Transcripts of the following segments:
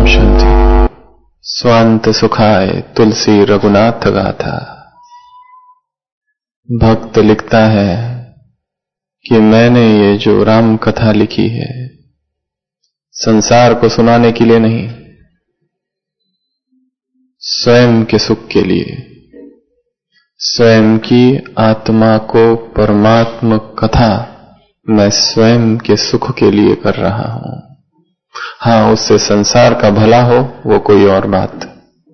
ओम शांति। स्वांत सुखाय तुलसी रघुनाथ गाथा। भक्त लिखता है कि मैंने ये जो राम कथा लिखी है संसार को सुनाने के लिए नहीं, स्वयं के सुख के लिए, स्वयं की आत्मा को परमात्मा कथा मैं स्वयं के सुख के लिए कर रहा हूं। हाँ, उससे संसार का भला हो वो कोई और बात,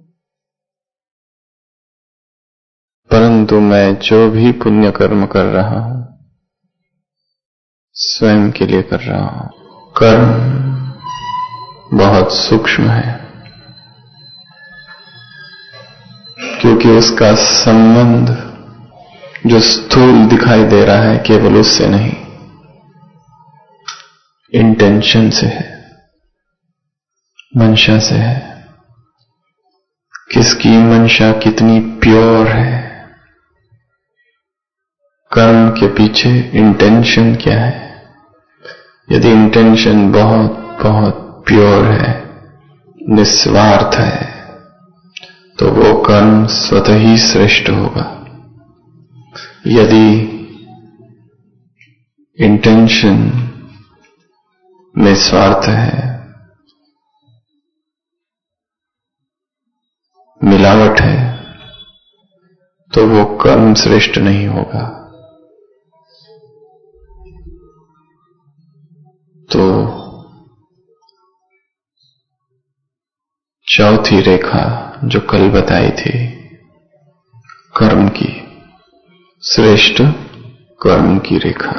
परंतु मैं जो भी पुण्य कर्म कर रहा हूं स्वयं के लिए कर रहा हूं। कर्म बहुत सूक्ष्म है क्योंकि उसका संबंध जो स्थूल दिखाई दे रहा है केवल उससे नहीं, इंटेंशन से है, मंशा से है। किसकी मंशा कितनी प्योर है, कर्म के पीछे इंटेंशन क्या है। यदि इंटेंशन बहुत बहुत प्योर है, निस्वार्थ है, तो वो कर्म स्वतः ही श्रेष्ठ होगा। यदि इंटेंशन निस्वार्थ है, मिलावट है, तो वो कर्म श्रेष्ठ नहीं होगा। तो चौथी रेखा जो कल बताई थी कर्म की, श्रेष्ठ कर्म की रेखा,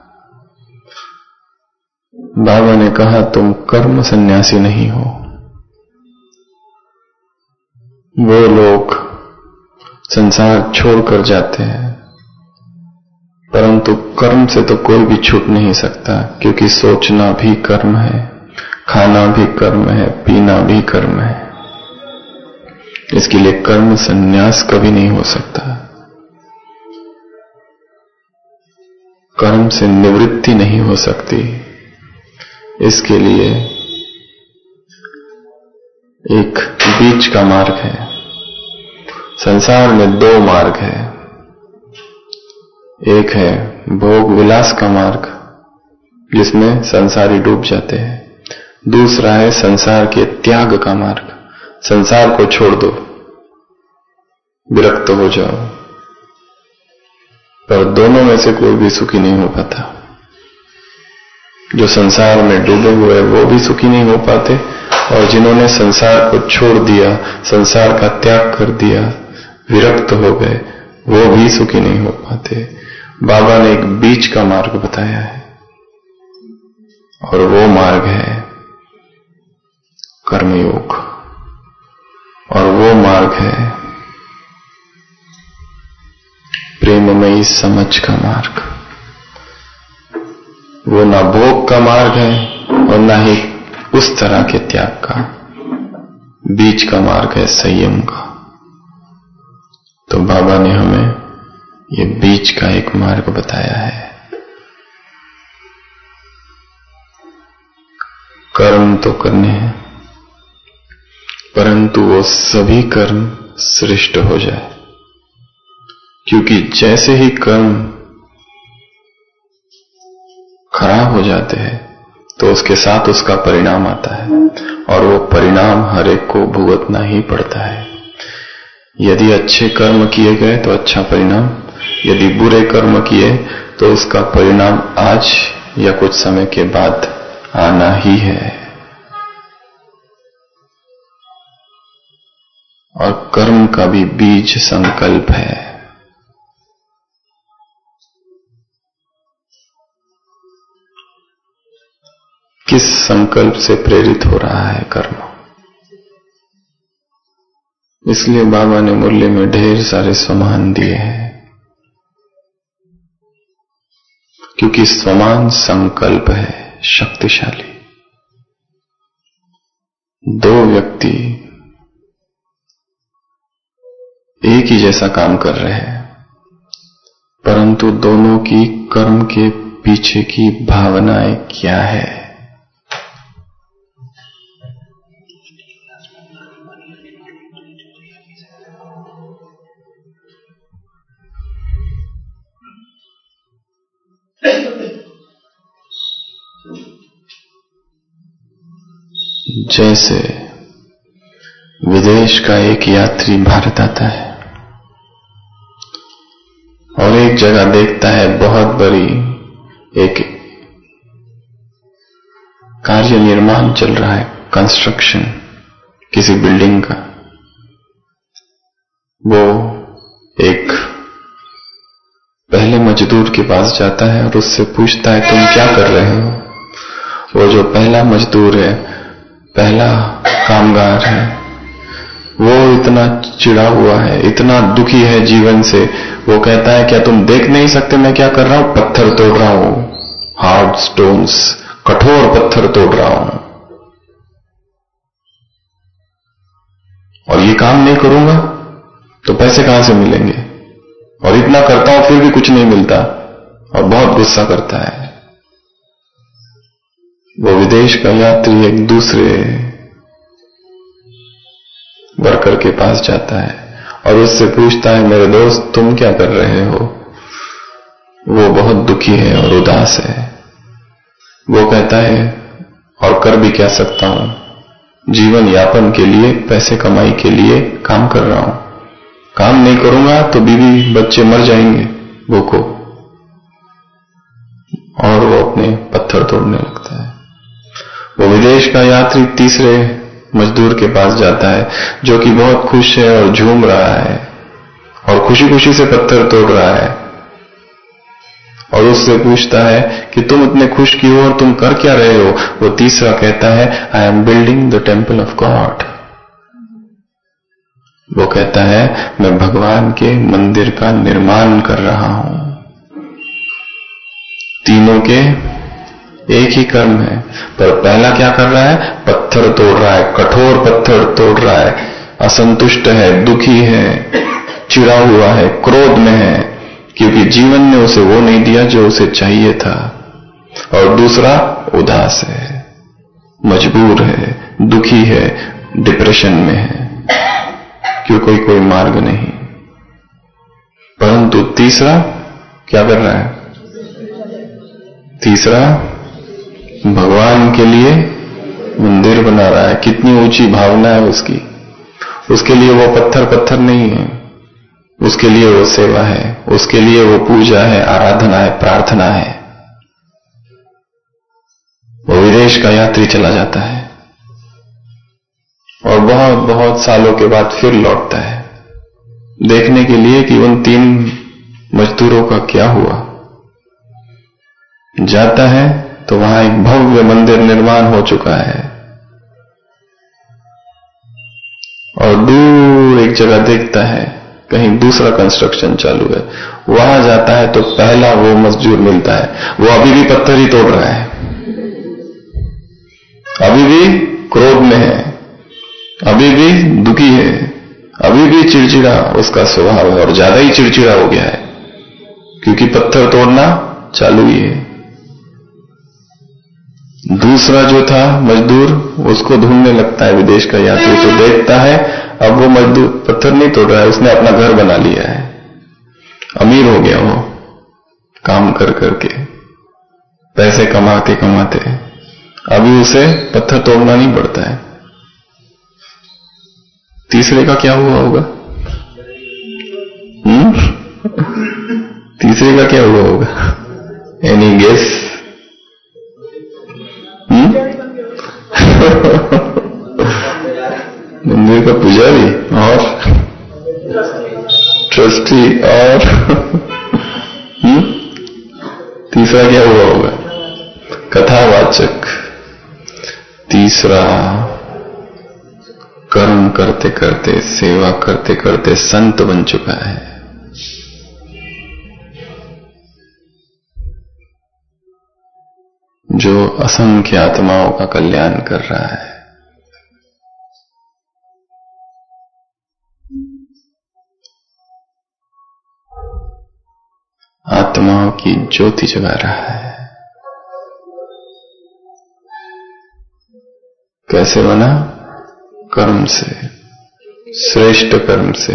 बाबा ने कहा तुम कर्म सन्यासी नहीं हो। वो लोग संसार छोड़कर जाते हैं, परंतु कर्म से तो कोई भी छूट नहीं सकता, क्योंकि सोचना भी कर्म है, खाना भी कर्म है, पीना भी कर्म है। इसके लिए कर्म संन्यास कभी नहीं हो सकता। कर्म से निवृत्ति नहीं हो सकती। इसके लिए एक बीच का मार्ग है। संसार में दो मार्ग है, एक है भोग विलास का मार्ग जिसमें संसारी डूब जाते हैं, दूसरा है संसार के त्याग का मार्ग। संसार को छोड़ दो, विरक्त हो जाओ, पर दोनों में से कोई भी सुखी नहीं हो पाता। जो संसार में डूबे हुए वो भी सुखी नहीं हो पाते, और जिन्होंने संसार को छोड़ दिया, संसार का त्याग कर दिया, विरक्त हो गए, वो भी सुखी नहीं हो पाते। बाबा ने एक बीच का मार्ग बताया है, और वो मार्ग है कर्मयोग, और वो मार्ग है प्रेममयी समझ का मार्ग। वो ना भोग का मार्ग है और ना ही उस तरह के त्याग का, बीच का मार्ग है संयम का। तो बाबा ने हमें ये बीच का एक मार्ग बताया है। कर्म तो करने हैं, परंतु वो सभी कर्म श्रेष्ठ हो जाए, क्योंकि जैसे ही कर्म खराब हो जाते हैं तो उसके साथ उसका परिणाम आता है, और वो परिणाम हर एक को भुगतना ही पड़ता है। यदि अच्छे कर्म किए गए तो अच्छा परिणाम, यदि बुरे कर्म किए तो उसका परिणाम आज या कुछ समय के बाद आना ही है। और कर्म का भी बीज संकल्प है। किस संकल्प से प्रेरित हो रहा है कर्म। इसलिए बाबा ने मुरली में ढेर सारे स्वमान दिए हैं, क्योंकि स्वमान संकल्प है शक्तिशाली। दो व्यक्ति एक ही जैसा काम कर रहे हैं, परंतु दोनों की कर्म के पीछे की भावनाएं क्या है। जैसे विदेश का एक यात्री भारत आता है और एक जगह देखता है बहुत बड़ी एक कार्य निर्माण चल रहा है, कंस्ट्रक्शन किसी बिल्डिंग का। वो एक पहले मजदूर के पास जाता है और उससे पूछता है तुम क्या कर रहे हो। वो जो पहला मजदूर है, पहला कामगार है, वो इतना चिढ़ा हुआ है, इतना दुखी है जीवन से। वो कहता है क्या तुम देख नहीं सकते मैं क्या कर रहा हूं? पत्थर तोड़ रहा हूं, हार्ड स्टोन्स, कठोर पत्थर तोड़ रहा हूं। और ये काम नहीं करूंगा तो पैसे कहां से मिलेंगे? और इतना करता हूं फिर भी कुछ नहीं मिलता, और बहुत गुस्सा करता है। वो विदेश का यात्री एक दूसरे वर्कर के पास जाता है और उससे पूछता है मेरे दोस्त तुम क्या कर रहे हो? वो बहुत दुखी है और उदास है। वो कहता है और कर भी क्या सकता हूं, जीवन यापन के लिए, पैसे कमाई के लिए काम कर रहा हूं। काम नहीं करूंगा तो बीवी बच्चे मर जाएंगे भूखों। और वो अपने पत्थर तोड़ने लगता है। वो विदेश का यात्री तीसरे मजदूर के पास जाता है जो कि बहुत खुश है और झूम रहा है और खुशी खुशी से पत्थर तोड़ रहा है, और उससे पूछता है कि तुम इतने खुश क्यों हो और तुम कर क्या रहे हो? वो तीसरा कहता है I am building the temple of God. वो कहता है मैं भगवान के मंदिर का निर्माण कर रहा हूं। तीनों के एक ही कर्म है, पर पहला क्या कर रहा है? पत्थर तोड़ रहा है, कठोर पत्थर तोड़ रहा है, असंतुष्ट है, दुखी है, चिढ़ा हुआ है, क्रोध में है, क्योंकि जीवन ने उसे वो नहीं दिया जो उसे चाहिए था। और दूसरा उदास है, मजबूर है, दुखी है, डिप्रेशन में है, क्यों कोई मार्ग नहीं। परंतु तीसरा क्या कर रहा है? तीसरा भगवान के लिए मंदिर बना रहा है। कितनी ऊंची भावना है उसकी। उसके लिए वो पत्थर नहीं है, उसके लिए वो सेवा है, उसके लिए वो पूजा है, आराधना है, प्रार्थना है। वो विदेश का यात्री चला जाता है और बहुत बहुत सालों के बाद फिर लौटता है देखने के लिए कि उन तीन मजदूरों का क्या हुआ। जाता है तो वहां एक भव्य मंदिर निर्माण हो चुका है, और दूर एक जगह देखता है कहीं दूसरा कंस्ट्रक्शन चालू है। वहां जाता है तो पहला वो मजदूर मिलता है, वो अभी भी पत्थर ही तोड़ रहा है, अभी भी क्रोध में है, अभी भी दुखी है, अभी भी चिड़चिड़ा उसका स्वभाव है, और ज्यादा ही चिड़चिड़ा हो गया है क्योंकि पत्थर तोड़ना चालू ही है। दूसरा जो था मजदूर उसको ढूंढने लगता है विदेश का यात्री, तो देखता है अब वो मजदूर पत्थर नहीं तोड़ रहा है, उसने अपना घर बना लिया है, अमीर हो गया वो काम कर करके, पैसे कमाते कमाते। अभी उसे पत्थर तोड़ना नहीं पड़ता है। तीसरे का क्या हुआ होगा? तीसरे का क्या हुआ होगा? Any guess? मंदिर का पुजारी और ट्रस्टी, और तीसरा क्या हुआ होगा? कथावाचक। तीसरा कर्म करते करते, सेवा करते करते संत बन चुका है। जो असंख्य आत्माओं का कल्याण कर रहा है। आत्माओं की ज्योति जगा रहा है। कैसे बना? कर्म से, श्रेष्ठ कर्म से।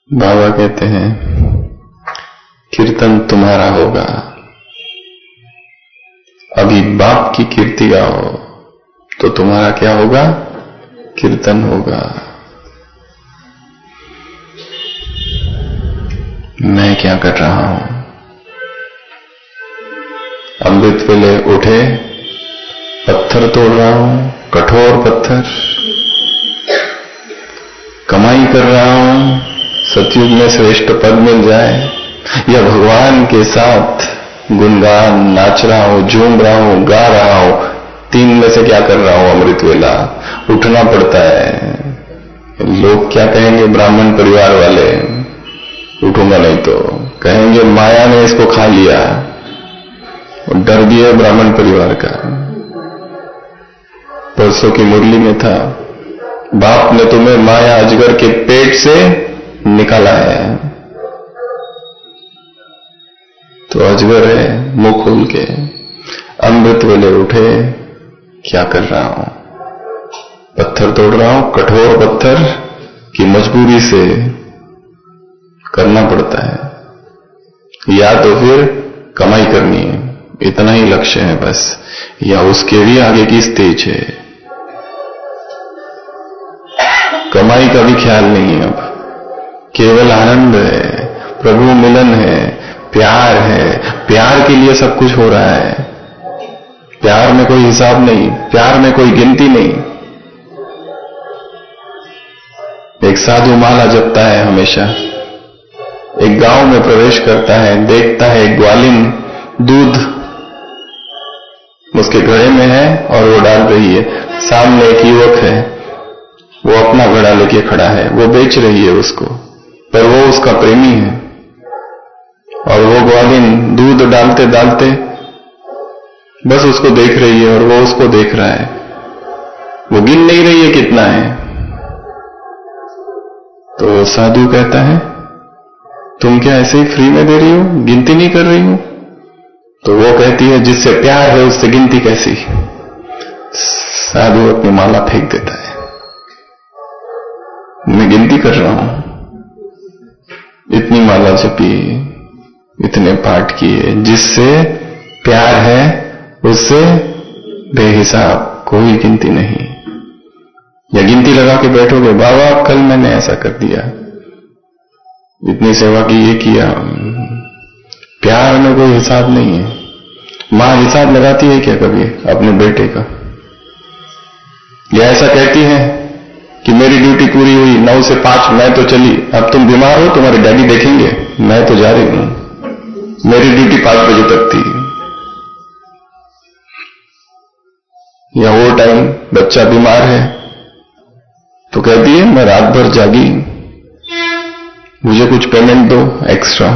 बाबा कहते हैं कीर्तन तुम्हारा होगा, अभी बाप की कीर्ति गाओ तो तुम्हारा क्या होगा? कीर्तन होगा। मैं क्या कर रहा हूं? अमृत वेले उठे, पत्थर तोड़ रहा हूं, कठोर पत्थर, कमाई कर रहा हूं, सतयुग में श्रेष्ठ पद मिल जाए, या भगवान के साथ गुणगान नाच रहा हूं, झूम रहा हूं, गा रहा हूं। तीन में से क्या कर रहा हूं? अमृत वेला उठना पड़ता है। लोग क्या कहेंगे? ब्राह्मण परिवार वाले, उठूंगा नहीं तो कहेंगे माया ने इसको खा लिया। डर भी है ब्राह्मण परिवार का। परसों की मुरली में था, बाप ने तुम्हें माया अजगर के पेट से निकाला है, तो अजगर है, मुंह खोल के। अमृत वेले उठे, क्या कर रहा हूं? पत्थर तोड़ रहा हूं, कठोर पत्थर की मजबूरी से करना पड़ता है, या तो फिर कमाई करनी है, इतना ही लक्ष्य है बस, या उसके भी आगे की स्टेज है। कमाई का भी ख्याल नहीं है, अब केवल आनंद है, प्रभु मिलन है, प्यार है। प्यार के लिए सब कुछ हो रहा है। प्यार में कोई हिसाब नहीं, प्यार में कोई गिनती नहीं। एक साधु माला जपता है हमेशा, एक गांव में प्रवेश करता है, देखता है एक ग्वालिन दूध उसके घड़े में है और वो डाल रही है। सामने एक युवक है, वो अपना घड़ा लेके खड़ा है, वो बेच रही है उसको, पर वो उसका प्रेमी है। और वो ग्वालिन दूध डालते डालते बस उसको देख रही है और वो उसको देख रहा है। वो गिन नहीं रही है कितना है। तो साधु कहता है तुम क्या ऐसे ही फ्री में दे रही हो, गिनती नहीं कर रही हो? तो वो कहती है जिससे प्यार है उससे गिनती कैसी। साधु अपनी माला फेंक देता है, मैं गिनती कर रहा हूं, इतनी माला जपी, इतने पाठ किए, जिससे प्यार है उससे बेहिसाब, कोई गिनती नहीं। या गिनती लगा के बैठोगे, बाबा कल मैंने ऐसा कर दिया, इतनी सेवा की, ये किया। प्यार में कोई हिसाब नहीं है। मां हिसाब लगाती है क्या कभी अपने बेटे का? या ऐसा कहती है कि मेरी ड्यूटी पूरी हुई, 9 से 5 मैं तो चली, अब तुम बीमार हो, तुम्हारे डैडी देखेंगे, मैं तो जा रही हूं, मेरी ड्यूटी 5 बजे तक थी। या वो टाइम बच्चा बीमार है तो कहती है मैं रात भर जागी, मुझे कुछ पेमेंट दो एक्स्ट्रा।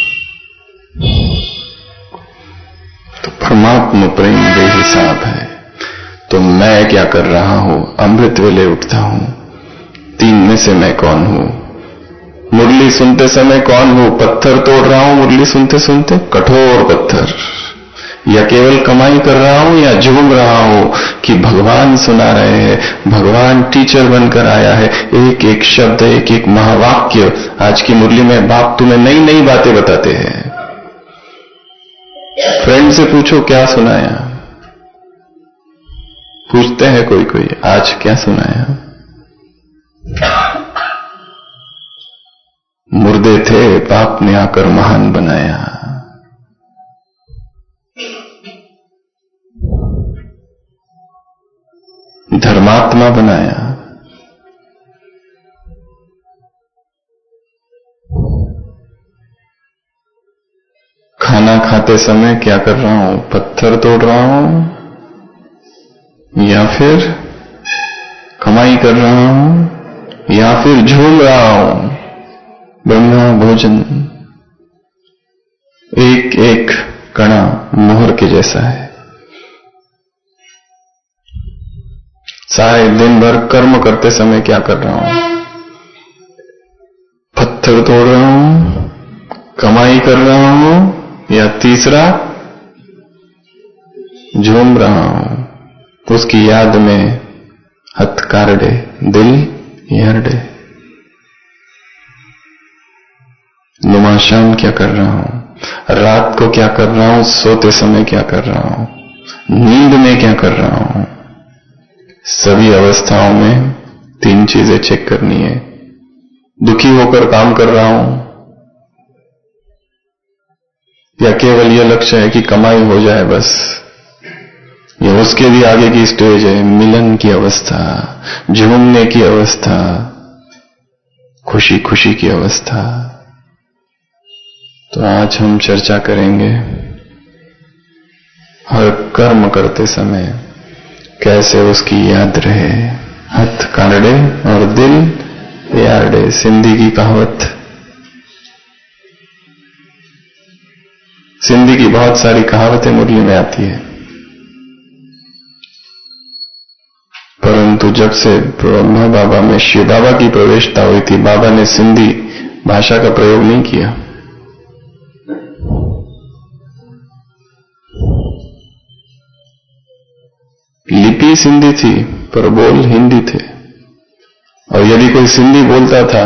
तो परमात्मा प्रेम बेहिसाब है। तो मैं क्या कर रहा हूं? अमृत वेले उठता हूं, 3 में से मैं कौन हूं? मुरली सुनते समय कौन हूं? पत्थर तोड़ रहा हूं मुरली सुनते सुनते, कठोर पत्थर। या केवल कमाई कर रहा हूं, या झूम रहा हूं कि भगवान सुना रहे हैं, भगवान टीचर बनकर आया है। एक एक शब्द, एक एक महावाक्य। आज की मुरली में बाप तुम्हें नई नई बातें बताते हैं। फ्रेंड से पूछो क्या सुनाया, पूछते हैं कोई कोई आज क्या सुनाया? मुर्दे थे बाप ने आकर महान बनाया। धर्मात्मा बनाया। खाना खाते समय क्या कर रहा हूं? पत्थर तोड़ रहा हूं, या फिर कमाई कर रहा हूं, या फिर झूम रहा हूं? ब्रह्मा भोजन, एक एक कणा मोहर के जैसा है। सारे दिन भर कर्म करते समय क्या कर रहा हूं? पत्थर तोड़ रहा हूं, कमाई कर रहा हूं, या तीसरा झूम रहा हूं? उसकी याद में हथ कारडे दिल यारडे। शाम क्या कर रहा हूं, रात को क्या कर रहा हूं, सोते समय क्या कर रहा हूं, नींद में क्या कर रहा हूं। सभी अवस्थाओं में 3 चीजें चेक करनी है। दुखी होकर काम कर रहा हूं या केवल यह लक्ष्य है कि कमाई हो जाए बस, या उसके भी आगे की स्टेज है मिलन की अवस्था, झूमने की अवस्था, खुशी खुशी की अवस्था। तो आज हम चर्चा करेंगे हर कर्म करते समय कैसे उसकी याद रहे। हथ कांडे और दिल यारडे, सिंधी की कहावत। सिंधी की बहुत सारी कहावतें मुरली में आती है, परंतु जब से ब्रह्मा बाबा में शिव बाबा की प्रवेशता हुई थी, बाबा ने सिंधी भाषा का प्रयोग नहीं किया। लिपि सिंधी थी पर बोल हिंदी थे, और यदि कोई सिंधी बोलता था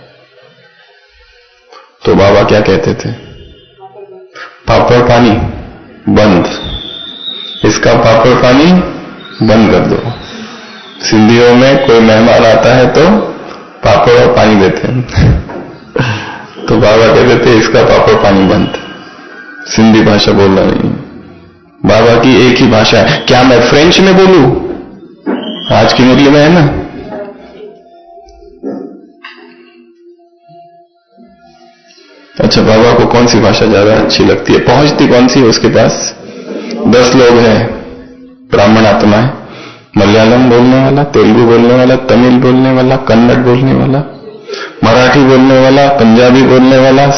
तो बाबा क्या कहते थे, पापड़ पानी बंद, इसका पापड़ पानी बंद कर दो। सिंधियों में कोई मेहमान आता है तो पापड़ और पानी देते हैं तो बाबा कहते थे इसका पापड़ पानी बंद, सिंधी भाषा बोलना नहीं। बाबा की एक ही भाषा है। क्या मैं फ्रेंच में बोलूं? आज की मुरली में है ना। अच्छा, बाबा को कौन सी भाषा ज्यादा अच्छी लगती है, पहुंचती कौन सी है उसके पास? 10 लोग हैं, ब्राह्मण आत्मा है, मलयालम बोलने वाला, तेलुगु बोलने वाला, तमिल बोलने वाला, कन्नड़ बोलने वाला, मराठी बोलने वाला, पंजाबी बोलने वाला,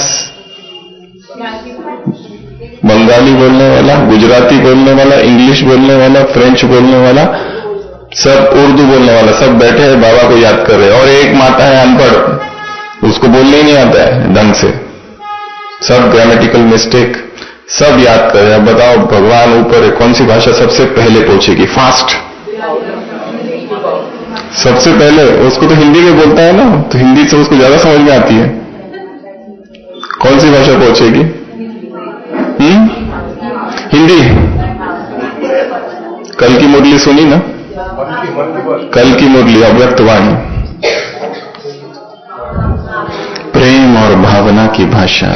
बंगाली बोलने वाला, गुजराती बोलने वाला, इंग्लिश बोलने वाला, फ्रेंच बोलने वाला, सब उर्दू बोलने वाला, सब बैठे हैं बाबा को याद कर रहे हैं। और एक माता है अनपढ़, उसको बोलने ही नहीं आता है ढंग से, सब ग्रामेटिकल मिस्टेक, सब याद कर रहे हैं। बताओ भगवान ऊपर है, कौन सी भाषा सबसे पहले पहुंचेगी? फास्ट सबसे पहले। उसको तो हिंदी में बोलता है ना, तो हिंदी से उसको ज्यादा समझ में आती है। कौन सी भाषा पहुंचेगी? हिंदी। कल की मुरली सुनी ना, कल की मुरली अव्यक्त वाणी, प्रेम और भावना की भाषा।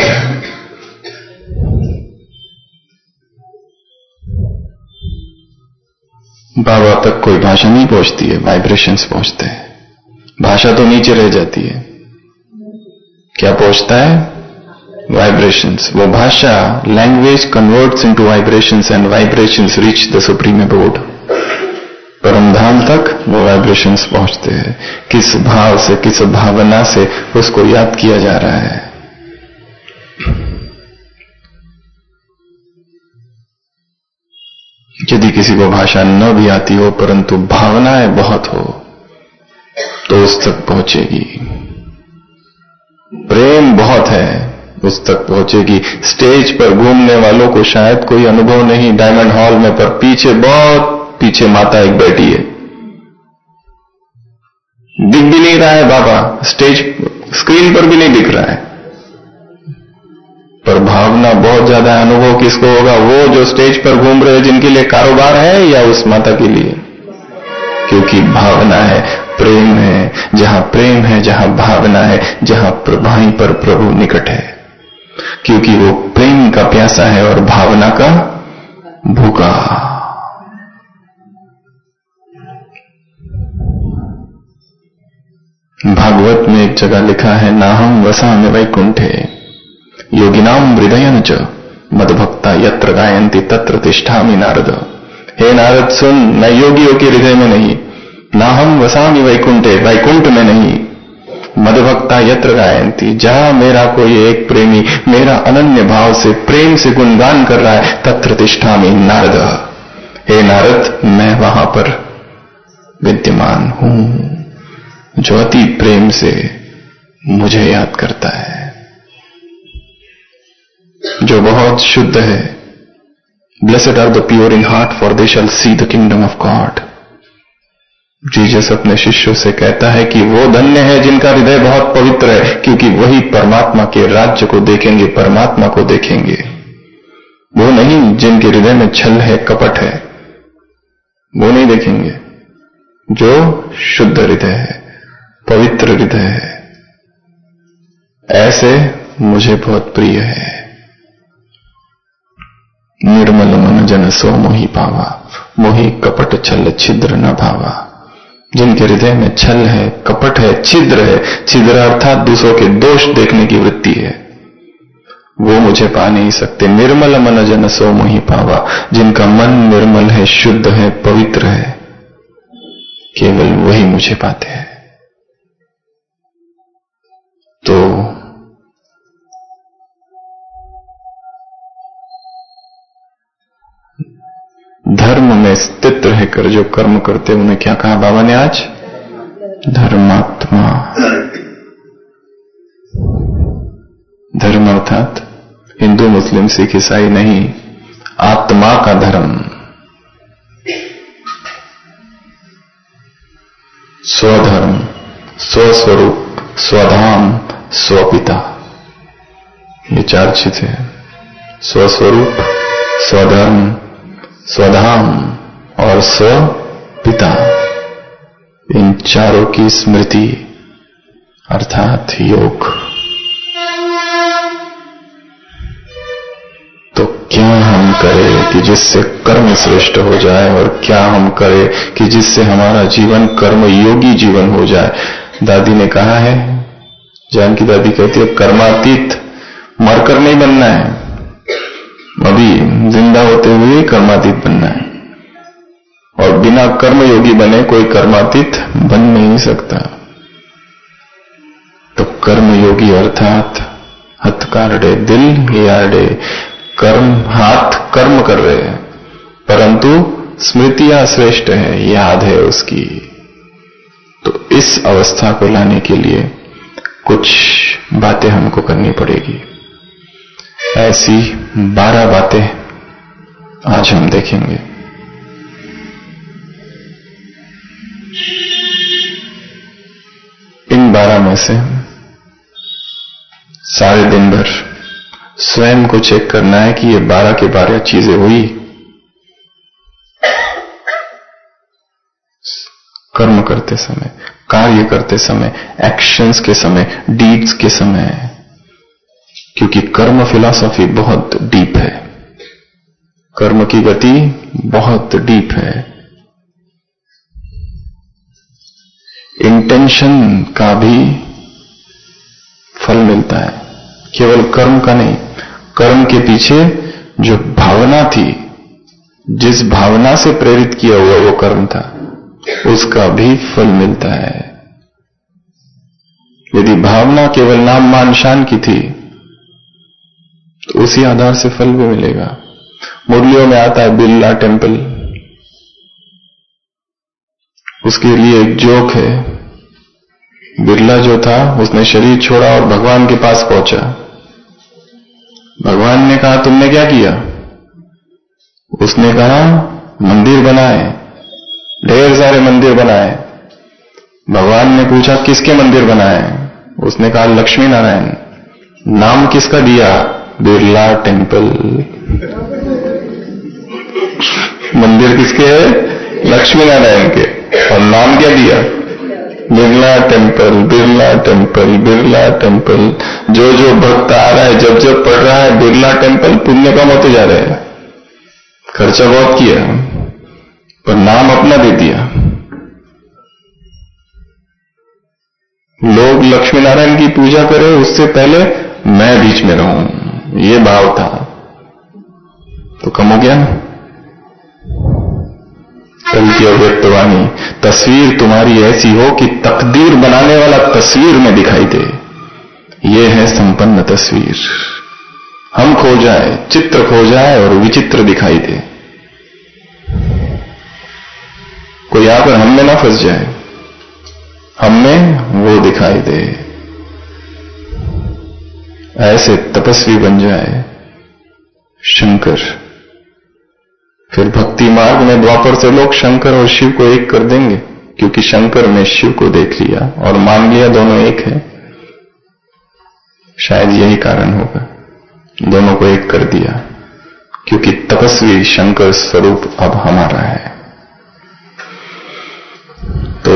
बाबा तक कोई भाषा नहीं पहुंचती है, वाइब्रेशंस पहुंचते हैं। भाषा तो नीचे रह जाती है, क्या पहुंचता है? वाइब्रेशंस। वो भाषा, language converts into vibrations and vibrations reach the supreme abode. परमधाम तक वो वाइब्रेशंस पहुंचते हैं। किस भाव से, किस भावना से उसको याद किया जा रहा है। यदि किसी को भाषा न भी आती हो परंतु भावनाएं बहुत हो तो उस तक पहुंचेगी। प्रेम बहुत है, उस तक पहुंचेगी। स्टेज पर घूमने वालों को शायद कोई अनुभव नहीं डायमंड हॉल में, पर पीछे, बहुत पीछे माता एक बैठी है, दिख भी नहीं रहा है बाबा, स्टेज स्क्रीन पर भी नहीं दिख रहा है, पर भावना बहुत ज्यादा है। अनुभव किसको होगा? वो जो स्टेज पर घूम रहे हैं, जिनके लिए कारोबार है, या उस माता के लिए? क्योंकि भावना है, प्रेम है। जहां प्रेम है, जहां भावना है, जहां वहीं पर प्रभु निकट है, क्योंकि वो प्रेम का प्यासा है और भावना का भूखा। भागवत में एक जगह लिखा है, नाहं वसामि वैकुंठे योगिनाम हृदयन च मद्भक्ता यत्र गायन्ति तत्र तिष्ठामि नारद। हे नारद सुन, मैं योगियों के हृदय में नहीं, नाहं वसामि वैकुंठे, वैकुंठ में नहीं, मद्भक्ता यत्र गायन्ति, जहां मेरा कोई एक प्रेमी मेरा अनन्य भाव से प्रेम से गुणगान कर रहा है, तत्र तिष्ठामि नारद। हे नारद, मैं वहां पर विद्यमान हूं, जो अति प्रेम से मुझे याद करता है, जो बहुत शुद्ध है। Blessed are the pure in heart for they shall see the kingdom of God. Jesus अपने शिष्यों से कहता है कि वो धन्य है जिनका हृदय बहुत पवित्र है, क्योंकि वही परमात्मा के राज्य को देखेंगे, परमात्मा को देखेंगे। वो नहीं जिनके हृदय में छल है, कपट है, वो नहीं देखेंगे। जो शुद्ध हृदय है, पवित्र हृदय है, ऐसे मुझे बहुत प्रिय है। निर्मल मन जन सो मोहि पावा, मोहि कपट छल छिद्र न भावा। जिनके हृदय में छल है, कपट है, छिद्र है, छिद्र अर्थात दूसरों के दोष देखने की वृत्ति है, वो मुझे पा नहीं सकते। निर्मल मन जन सो मोहि पावा, जिनका मन निर्मल है, शुद्ध है, पवित्र है, केवल वही मुझे पाते हैं। तो धर्म में स्थित रहकर जो कर्म करते, उन्हें क्या कहा बाबा ने आज? धर्मात्मा। धर्म अर्थात हिंदू, मुस्लिम, सिख, ईसाई नहीं, आत्मा का धर्म। स्वधर्म, स्वस्वरूप, स्वधाम, स्वपिता, ये चार चीजें। स्वस्वरूप, स्वधर्म, स्वधाम और स्वपिता, इन चारों की स्मृति अर्थात योग। तो क्या हम करें कि जिससे कर्म श्रेष्ठ हो जाए, और क्या हम करें कि जिससे हमारा जीवन कर्म योगी जीवन हो जाए। दादी ने कहा है, जानकी दादी कहती है, कर्मातीत मरकर नहीं बनना है, अभी जिंदा होते हुए कर्मातीत बनना है। और बिना कर्म योगी बने कोई कर्मातीत बन नहीं सकता। तो कर्म योगी अर्थात हथकारे दिल यारे, कर्म हाथ कर्म कर रहे हैं, परंतु स्मृतियां श्रेष्ठ है, याद है उसकी। तो इस अवस्था को लाने के लिए कुछ बातें हमको करनी पड़ेगी। ऐसी 12 बातें आज हम देखेंगे। इन 12 में से सारे दिन भर स्वयं को चेक करना है कि ये 12 के 12 चीजें हुई। कर्म करते समय, कार्य करते समय, एक्शंस के समय, डीड्स के समय, क्योंकि कर्म फिलॉसफी बहुत डीप है, कर्म की गति बहुत डीप है। इंटेंशन का भी फल मिलता है, केवल कर्म का नहीं। कर्म के पीछे जो भावना थी, जिस भावना से प्रेरित किया हुआ वो कर्म था, उसका भी फल मिलता है। यदि भावना केवल नाम मान शान की थी, तो उसी आधार से फल भी मिलेगा। मुरलियों में आता है बिरला टेम्पल, उसके लिए एक जोक है। बिरला जो था, उसने शरीर छोड़ा और भगवान के पास पहुंचा। भगवान ने कहा, तुमने क्या किया? उसने कहा, मंदिर बनाए, ढेर सारे मंदिर बनाए। भगवान ने पूछा, किसके मंदिर बनाए? उसने कहा, लक्ष्मी नारायण। नाम किसका दिया? बिरला टेम्पल। मंदिर किसके है? लक्ष्मी नारायण के। और नाम क्या दिया? Birla temple, Birla temple, Birla temple. जो जो भक्त आ रहा है, जब जब पढ़ रहा है बिरला टेम्पल, पुण्य कम होते जा रहे हैं। खर्चा बहुत किया, पर नाम अपना दे दिया। लोग लक्ष्मी नारायण की पूजा करें, उससे पहले मैं बीच में रहूं, ये भाव था, तो कम हो गया। कल की अव्यक्तवाणी, तस्वीर तुम्हारी ऐसी हो कि तकदीर बनाने वाला तस्वीर में दिखाई दे। ये है संपन्न तस्वीर। हम खो जाए, चित्र खो जाए और विचित्र दिखाई दे। कोई आकर हम में ना फंस जाए, हम में वो दिखाई दे। ऐसे तपस्वी बन जाए शंकर। फिर भक्ति मार्ग में द्वापर से लोग शंकर और शिव को एक कर देंगे, क्योंकि शंकर ने शिव को देख लिया और मान लिया दोनों एक है। शायद यही कारण होगा, दोनों को एक कर दिया, क्योंकि तपस्वी शंकर स्वरूप अब हमारा है। तो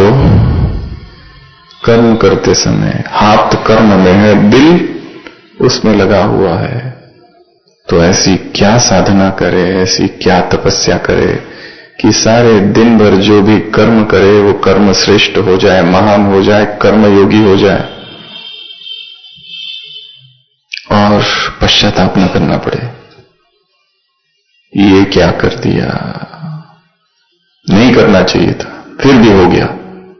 कर्म करते समय हाथ कर्म में है, दिल उसमें लगा हुआ है, तो ऐसी क्या साधना करे, ऐसी क्या तपस्या करे कि सारे दिन भर जो भी कर्म करे वो कर्म श्रेष्ठ हो जाए, महान हो जाए, कर्म योगी हो जाए और पश्चाताप न करना पड़े, ये क्या कर दिया, नहीं करना चाहिए था, फिर भी हो गया।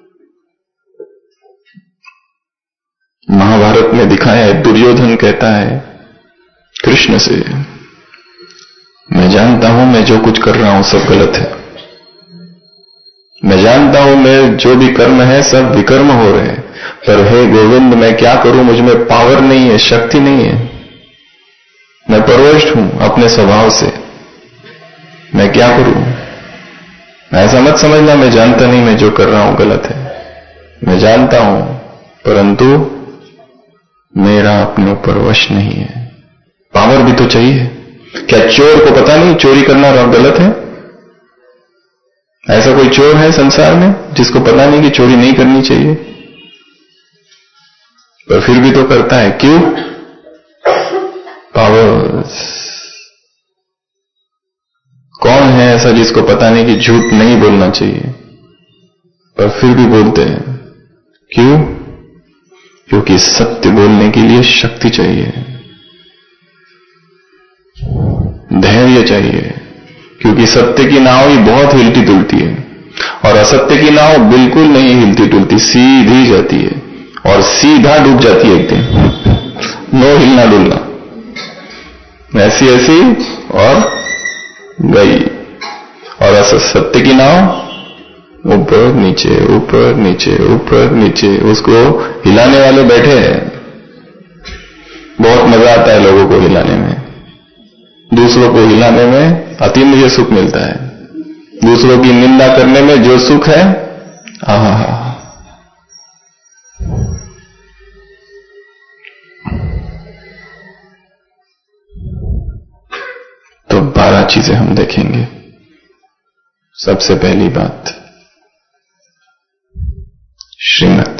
महाभारत में दिखाया है, दुर्योधन कहता है कृष्ण से, मैं जानता हूं मैं जो कुछ कर रहा हूं सब गलत है, मैं जानता हूं मैं जो भी कर्म है सब विकर्म हो रहे हैं, पर हे गोविंद मैं क्या करूं, मुझ में पावर नहीं है, शक्ति नहीं है, मैं परवश हूं अपने स्वभाव से, मैं क्या करूं। ऐसा मत समझना मैं जानता नहीं मैं जो कर रहा हूं गलत है, मैं जानता हूं, परंतु मेरा अपने ऊपर वश नहीं है। पावर भी तो चाहिए। क्या चोर को पता नहीं चोरी करना गलत है? ऐसा कोई चोर है संसार में जिसको पता नहीं कि चोरी नहीं करनी चाहिए, पर फिर भी तो करता है? क्यों? पावर्स। कौन है ऐसा जिसको पता नहीं कि झूठ नहीं बोलना चाहिए, पर फिर भी बोलते हैं? क्यों? क्योंकि सत्य बोलने के लिए शक्ति चाहिए, धैर्य चाहिए, क्योंकि सत्य की नाव ही बहुत हिलती डुलती है और असत्य की नाव बिल्कुल नहीं हिलती डुलती, सीधी जाती है और सीधा डूब जाती है एक दिन, नो हिलना डुलना, ऐसी ऐसी और गई। और सत्य की नाव ऊपर नीचे ऊपर नीचे ऊपर नीचे, उसको हिलाने वाले बैठे हैं, बहुत मजा आता है लोगों को हिलाने में, दूसरों को हिलाने में अतीन्द्रिय सुख मिलता है, दूसरों की निंदा करने में जो सुख है, आहा। तो 12 चीजें हम देखेंगे। सबसे पहली बात, श्रीमत।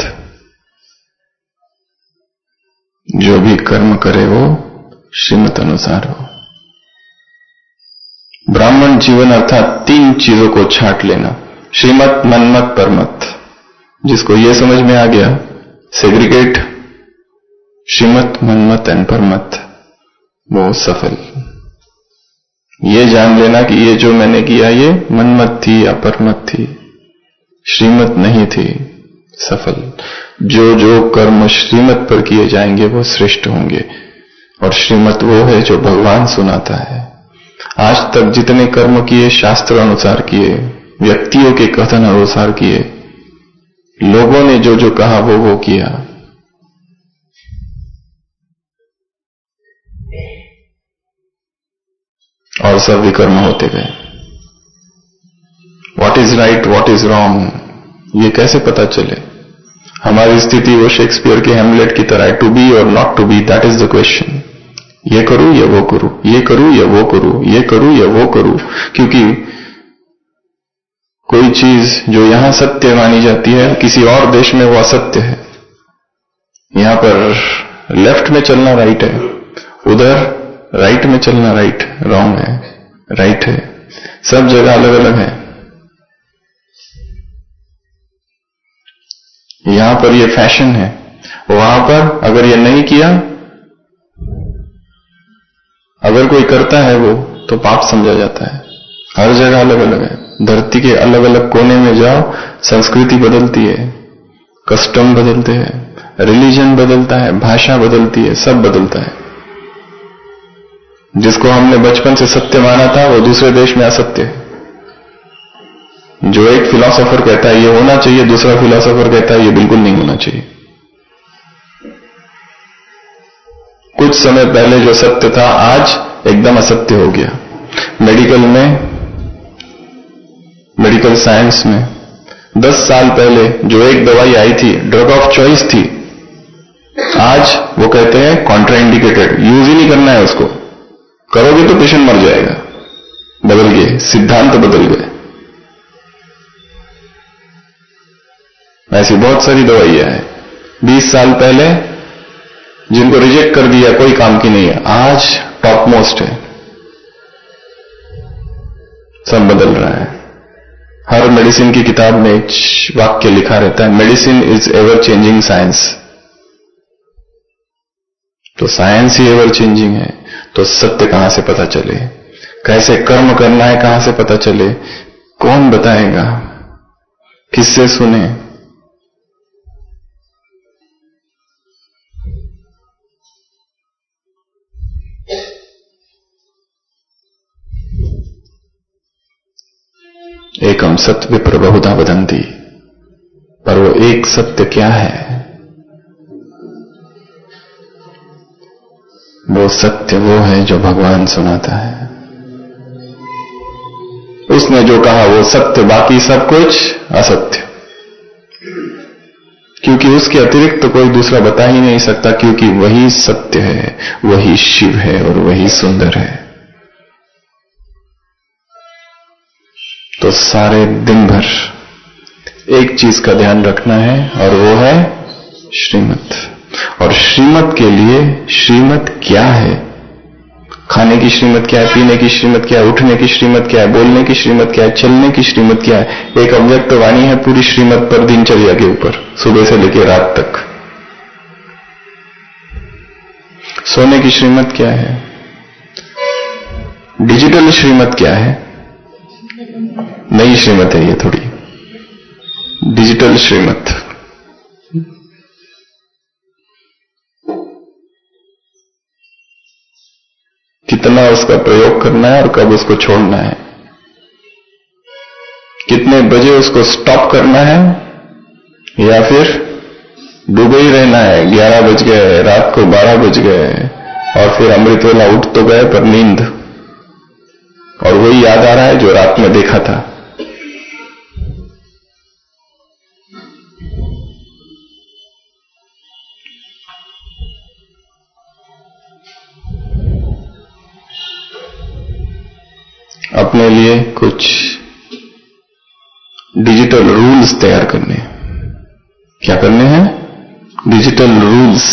जो भी कर्म करे वो श्रीमत अनुसार हो। ब्राह्मण जीवन अर्थात 3 चीजों को छांट लेना, श्रीमत, मनमत, परमत। जिसको ये समझ में आ गया, सेग्रीगेट श्रीमत, मनमत एंड परमत, वो सफल। ये जान लेना कि ये जो मैंने किया ये मनमत थी या परमत थी, श्रीमत नहीं थी, सफल। जो जो कर्म श्रीमत पर किए जाएंगे वो श्रेष्ठ होंगे, और श्रीमत वो है जो भगवान सुनाता है। आज तक जितने कर्म किए शास्त्र अनुसार किए, व्यक्तियों के कथन अनुसार किए, लोगों ने जो जो कहा वो किया। और सब विकर्म होते गए। What is right, what is wrong, ये कैसे पता चले? हमारी स्थिति वो शेक्सपियर के हेमलेट की तरह, टू बी और not to be, that is the question. ये करूं या वो करूं, ये करूं या वो करूं, ये करूं या वो करूं। क्योंकि कोई चीज जो यहां सत्य मानी जाती है, किसी और देश में वो असत्य है। यहां पर लेफ्ट में चलना राइट है, उधर राइट में चलना रॉन्ग है, राइट है। सब जगह अलग अलग है। यहां पर ये फैशन है, वहां पर अगर ये नहीं किया, अगर कोई करता है वो तो पाप समझा जाता है। हर जगह अलग अलग है। धरती के अलग अलग कोने में जाओ, संस्कृति बदलती है, कस्टम बदलते हैं, रिलीजन बदलता है, भाषा बदलती है, सब बदलता है। जिसको हमने बचपन से सत्य माना था वो दूसरे देश में असत्य है। जो एक फिलॉसफर कहता है ये होना चाहिए, दूसरा फिलॉसफर कहता है ये बिल्कुल नहीं होना चाहिए। कुछ समय पहले जो सत्य था आज एकदम असत्य हो गया। मेडिकल साइंस में 10 साल पहले जो एक दवाई आई थी, ड्रग ऑफ चॉइस थी, आज वो कहते हैं कॉन्ट्राइंडिकेटेड, यूज ही नहीं करना है उसको, करोगे तो पेशेंट मर जाएगा। बदल गए, सिद्धांत बदल गए। ऐसी बहुत सारी दवाइयां हैं 20 साल पहले जिनको रिजेक्ट कर दिया, कोई काम की नहीं है, आज टॉप मोस्ट है। सब बदल रहा है। हर मेडिसिन की किताब में एक वाक्य लिखा रहता है, medicine is ever changing science. तो साइंस ही एवर चेंजिंग है, तो सत्य कहां से पता चले, कैसे कर्म करना है कहां से पता चले, कौन बताएगा, किससे सुने? एकम सत्य विप्र बहुधा वदंती, पर वो एक सत्य क्या है? वो सत्य वो है जो भगवान सुनाता है। उसने जो कहा वो सत्य, बाकी सब कुछ असत्य, क्योंकि उसके अतिरिक्त तो कोई दूसरा बता ही नहीं सकता, क्योंकि वही सत्य है, वही शिव है और वही सुंदर है। तो सारे दिन भर एक चीज का ध्यान रखना है, और वो है श्रीमत। और श्रीमत के लिए श्रीमत क्या है? खाने की श्रीमत क्या है, पीने की श्रीमत क्या है, उठने की श्रीमत क्या है, बोलने की श्रीमत क्या है, चलने की श्रीमत क्या है? एक अव्यक्त वाणी है पूरी श्रीमत पर, दिनचर्या के ऊपर, सुबह से लेकर रात तक। सोने की श्रीमत क्या है? डिजिटल श्रीमत क्या है? नई श्रीमत है ये थोड़ी, डिजिटल श्रीमत। कितना उसका प्रयोग करना है और कब उसको छोड़ना है, कितने बजे उसको स्टॉप करना है, या फिर डूबे ही रहना है। 11 बज गए, रात को 12 बज गए, और फिर अमृतवेला उठ तो गए पर नींद, और वही याद आ रहा है जो रात में देखा था। अपने लिए कुछ डिजिटल रूल्स तैयार करने। क्या करने हैं? Digital rules.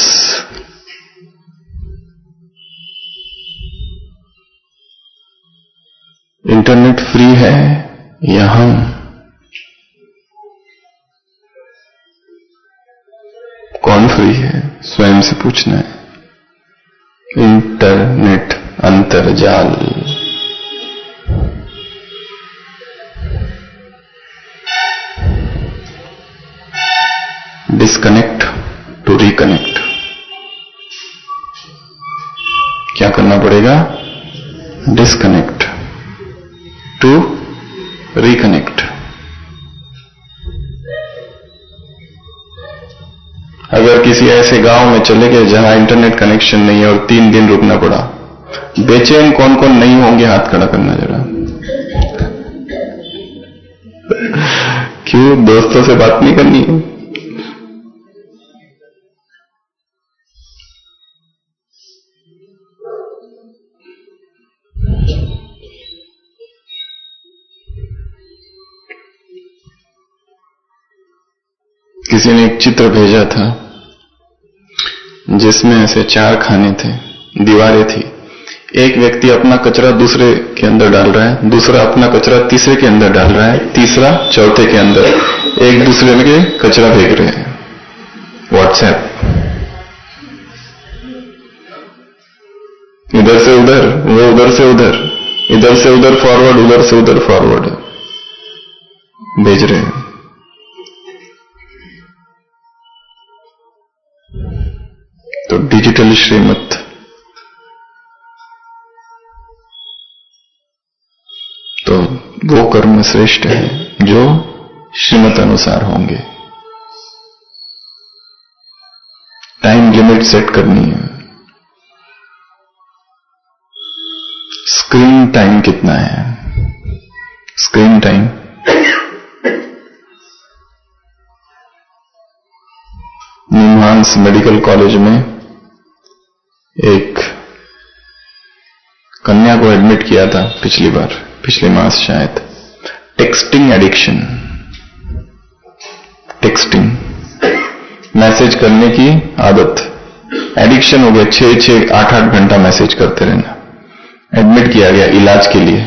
इंटरनेट फ्री है या हम? कौन फ्री है? स्वयं से पूछना है। इंटरनेट, अंतर्जाल। Disconnect to reconnect. क्या करना पड़ेगा? Disconnect to reconnect. अगर किसी ऐसे गांव में चले गए जहां इंटरनेट कनेक्शन नहीं है और 3 दिन रुकना पड़ा, बेचैन कौन कौन नहीं होंगे? हाथ खड़ा करना जरा। क्यों? दोस्तों से बात नहीं करनी है? किसी ने एक चित्र भेजा था जिसमें ऐसे 4 खाने थे, दीवारें थी। एक व्यक्ति अपना कचरा दूसरे के अंदर डाल रहा है, दूसरा अपना कचरा तीसरे के अंदर डाल रहा है, तीसरा चौथे के अंदर, एक दूसरे में के कचरा फेंक रहे हैं। व्हाट्सएप, इधर से उधर, वो उधर से उधर, इधर से उधर फॉरवर्ड, उधर से उधर फॉरवर्ड भेज रहे हैं। तो डिजिटल श्रीमत तो वो कर्म श्रेष्ठ है जो श्रीमत अनुसार होंगे। टाइम लिमिट सेट करनी है। स्क्रीन टाइम कितना है? Screen time advance medical college में एक कन्या को एडमिट किया था पिछली मास शायद। टेक्सटिंग एडिक्शन, टेक्सटिंग, मैसेज करने की आदत, एडिक्शन हो गया। 6-6, 8-8 घंटा मैसेज करते रहना। एडमिट किया गया इलाज के लिए।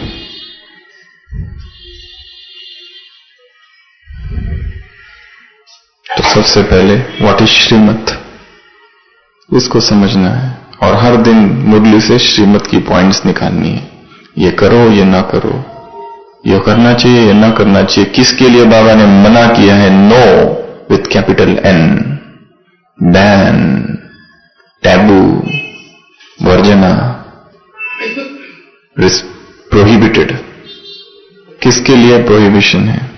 तो सबसे पहले व्हाट इज श्रीमत, इसको समझना है और हर दिन मुरली से श्रीमत की पॉइंट्स निकालनी है। ये करो, ये ना करो, ये करना चाहिए, ये ना करना चाहिए। किसके लिए बाबा ने मना किया है? No with capital N, ban, taboo, वर्जना, प्रोहिबिटेड। किसके लिए प्रोहिबिशन है?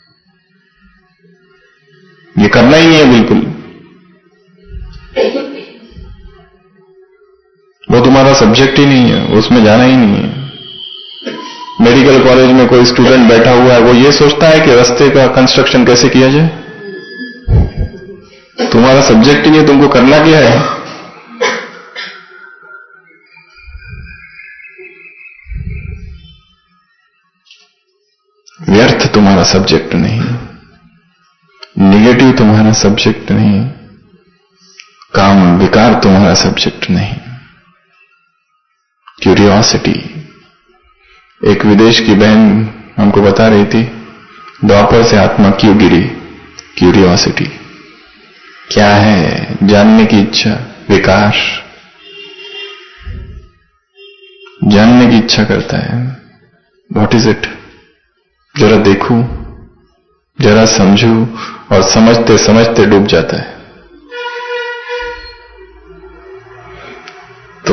ये करना ही नहीं है बिल्कुल। वो तुम्हारा सब्जेक्ट ही नहीं है, उसमें जाना ही नहीं है। मेडिकल कॉलेज में कोई स्टूडेंट बैठा हुआ है, वो ये सोचता है कि रास्ते का कंस्ट्रक्शन कैसे किया जाए। तुम्हारा सब्जेक्ट ही नहीं, तुमको करना क्या है? व्यर्थ तुम्हारा सब्जेक्ट नहीं, निगेटिव तुम्हारा सब्जेक्ट नहीं, काम विकार तुम्हारा सब्जेक्ट नहीं। क्यूरियोसिटी। एक विदेश की बहन हमको बता रही थी, द्वापर से आत्मा क्यों गिरी? क्यूरियोसिटी। क्या है? जानने की इच्छा, विकार, जानने की इच्छा करता है। What is it? जरा देखूं, जरा समझूं, और समझते समझते डूब जाता है। तो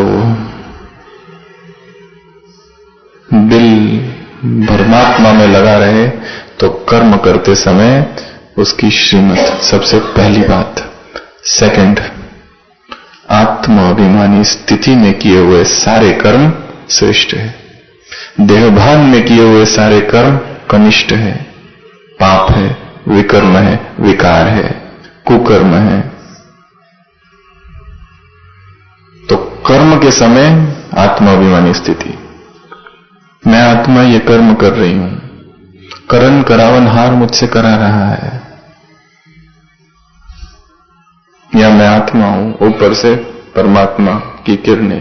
दिल परमात्मा में लगा रहे तो कर्म करते समय उसकी श्रीमत सबसे पहली बात। सेकंड, आत्माभिमानी स्थिति में किए हुए सारे कर्म श्रेष्ठ है, देहभान में किए हुए सारे कर्म कनिष्ठ है, पाप है, विकर्म है, विकार है, कुकर्म है। तो कर्म के समय आत्माभिमानी स्थिति, मैं आत्मा ये कर्म कर रही हूं, करण करावन हार मुझसे करा रहा है, या मैं आत्मा हूं, ऊपर से परमात्मा की किरणें।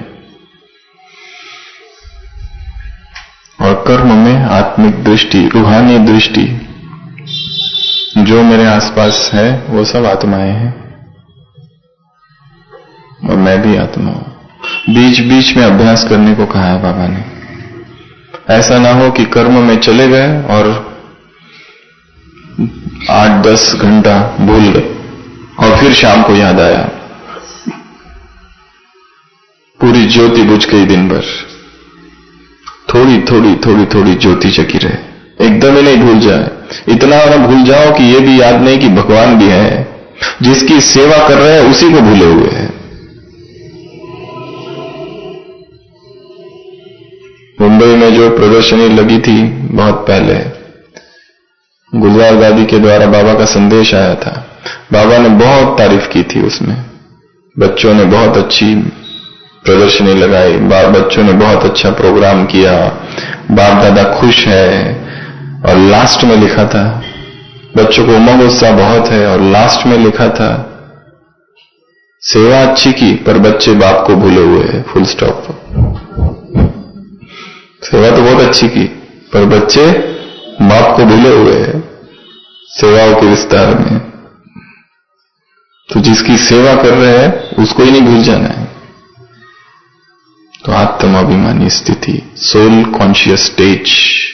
और कर्म में आत्मिक दृष्टि, रूहानी दृष्टि, जो मेरे आसपास है वो सब आत्माएं हैं और मैं भी आत्मा हूं। बीच बीच में अभ्यास करने को कहा है बाबा ने। ऐसा ना हो कि कर्म में चले गए और 8-10 घंटा भूल गए और फिर शाम को याद आया, पूरी ज्योति बुझ गई दिन भर। थोड़ी थोड़ी थोड़ी थोड़ी ज्योति जगी रहे, एकदम ही नहीं भूल जाए। इतना ना भूल जाओ कि ये भी याद नहीं कि भगवान भी है, जिसकी सेवा कर रहे हैं उसी को भूले हुए हैं। मुंबई में जो प्रदर्शनी लगी थी बहुत पहले, गुलजार दादी के द्वारा बाबा का संदेश आया था। बाबा ने बहुत तारीफ की थी उसमें। बच्चों ने बहुत अच्छी प्रदर्शनी लगाई, बच्चों ने बहुत अच्छा प्रोग्राम किया, बाप दादा खुश है। और लास्ट में लिखा था, बच्चों को उमंग उत्साह बहुत है, और लास्ट में लिखा था, सेवा अच्छी की पर बच्चे बाप को भूले हुए हैं, फुल स्टॉप। सेवा तो बहुत अच्छी की पर बच्चे बाप को भूले हुए हैं सेवाओं के विस्तार में। तो जिसकी सेवा कर रहे हैं उसको ही नहीं भूल जाना है। तो आत्माभिमानी स्थिति, soul conscious stage,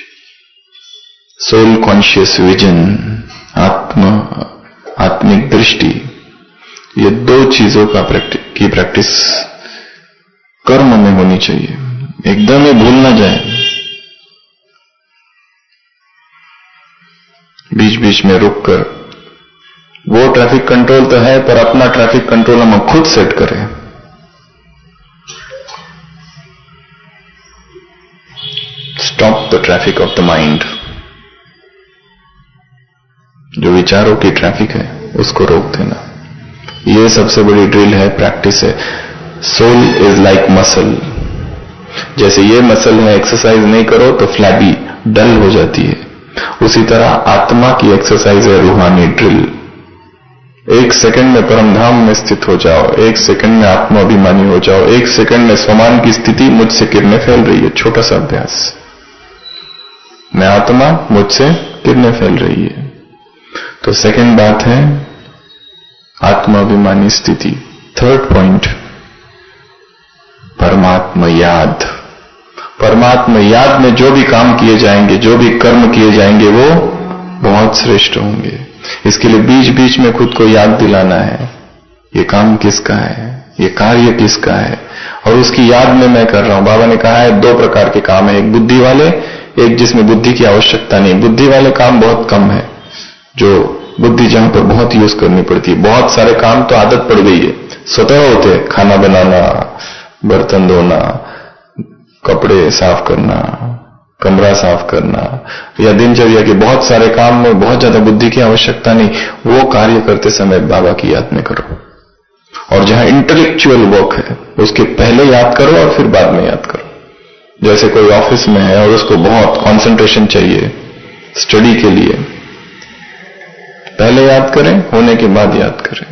soul conscious vision, आत्मिक दृष्टि, ये दो चीजों की प्रैक्टिस कर्म में होनी चाहिए। एकदम ही भूल ना जाए, बीच बीच में रुक कर। वो ट्रैफिक कंट्रोल तो है, पर अपना ट्रैफिक कंट्रोल हम खुद सेट करें। Stop the traffic of the mind. जो विचारों की ट्रैफिक है उसको रोक देना। ये सबसे बड़ी ड्रिल है, प्रैक्टिस है। Soul is like muscle. जैसे ये मसल में एक्सरसाइज नहीं करो तो फ्लैबी, डल हो जाती है, उसी तरह आत्मा की एक्सरसाइज है रूहानी ड्रिल। 1 सेकंड में परमधाम में स्थित हो जाओ, 1 सेकंड में आत्माभिमानी हो जाओ, 1 सेकंड में स्वमान की स्थिति मुझसे किरणें फैल रही है। छोटा सा अभ्यास। मैं आत्मा, मुझसे किरणें फैल रही है। तो सेकंड बात है आत्माभिमानी स्थिति। थर्ड पॉइंट, परमात्मा याद। परमात्मा याद में जो भी काम किए जाएंगे, जो भी कर्म किए जाएंगे, वो बहुत श्रेष्ठ होंगे। इसके लिए बीच बीच में खुद को याद दिलाना है, ये काम किसका है, ये कार्य किसका है, और उसकी याद में मैं कर रहा हूं। बाबा ने कहा है 2 प्रकार के काम है, एक बुद्धि वाले, एक जिसमें बुद्धि की आवश्यकता नहीं। बुद्धि वाले काम बहुत कम है, जो बुद्धि जहां पर बहुत यूज करनी पड़ती है। बहुत सारे काम तो आदत पड़ गई है, स्वतः होते हैं, खाना बनाना, बर्तन धोना, कपड़े साफ करना, कमरा साफ करना, या दिनचर्या के बहुत सारे काम में बहुत ज्यादा बुद्धि की आवश्यकता नहीं। वो कार्य करते समय बाबा की याद में करो। और जहां इंटेलेक्चुअल वर्क है उसके पहले याद करो और फिर बाद में याद करो। जैसे कोई ऑफिस में है और उसको बहुत कंसंट्रेशन चाहिए स्टडी के लिए, पहले याद करें, होने के बाद याद करें।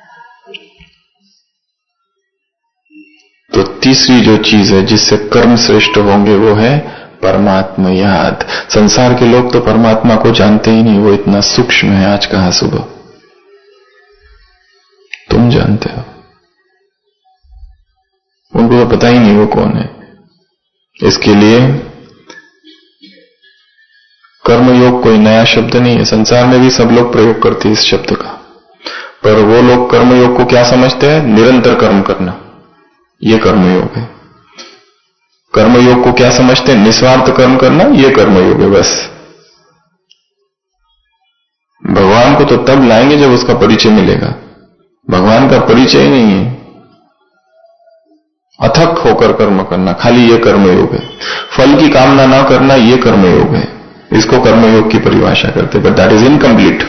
तो तीसरी जो चीज है जिससे कर्म श्रेष्ठ होंगे वो है परमात्मा याद। संसार के लोग तो परमात्मा को जानते ही नहीं, वो इतना सूक्ष्म है। आज कहा सुबह, तुम जानते हो, उनको तो पता ही नहीं वो कौन है। इसके लिए कर्मयोग कोई नया शब्द नहीं है, संसार में भी सब लोग प्रयोग करते हैं इस शब्द का। पर वो लोग कर्मयोग को क्या समझते हैं? निरंतर कर्म करना, ये कर्मयोग है। कर्मयोग को क्या समझते हैं? निस्वार्थ कर्म करना, ये कर्मयोग है बस। भगवान को तो तब लाएंगे जब उसका परिचय मिलेगा। भगवान का परिचय ही नहीं है। अथक होकर कर्म करना, खाली ये कर्मयोग है। फल की कामना ना करना, ये कर्मयोग है। इसको कर्मयोग की परिभाषा करते, बट दैट इज इनकम्प्लीट।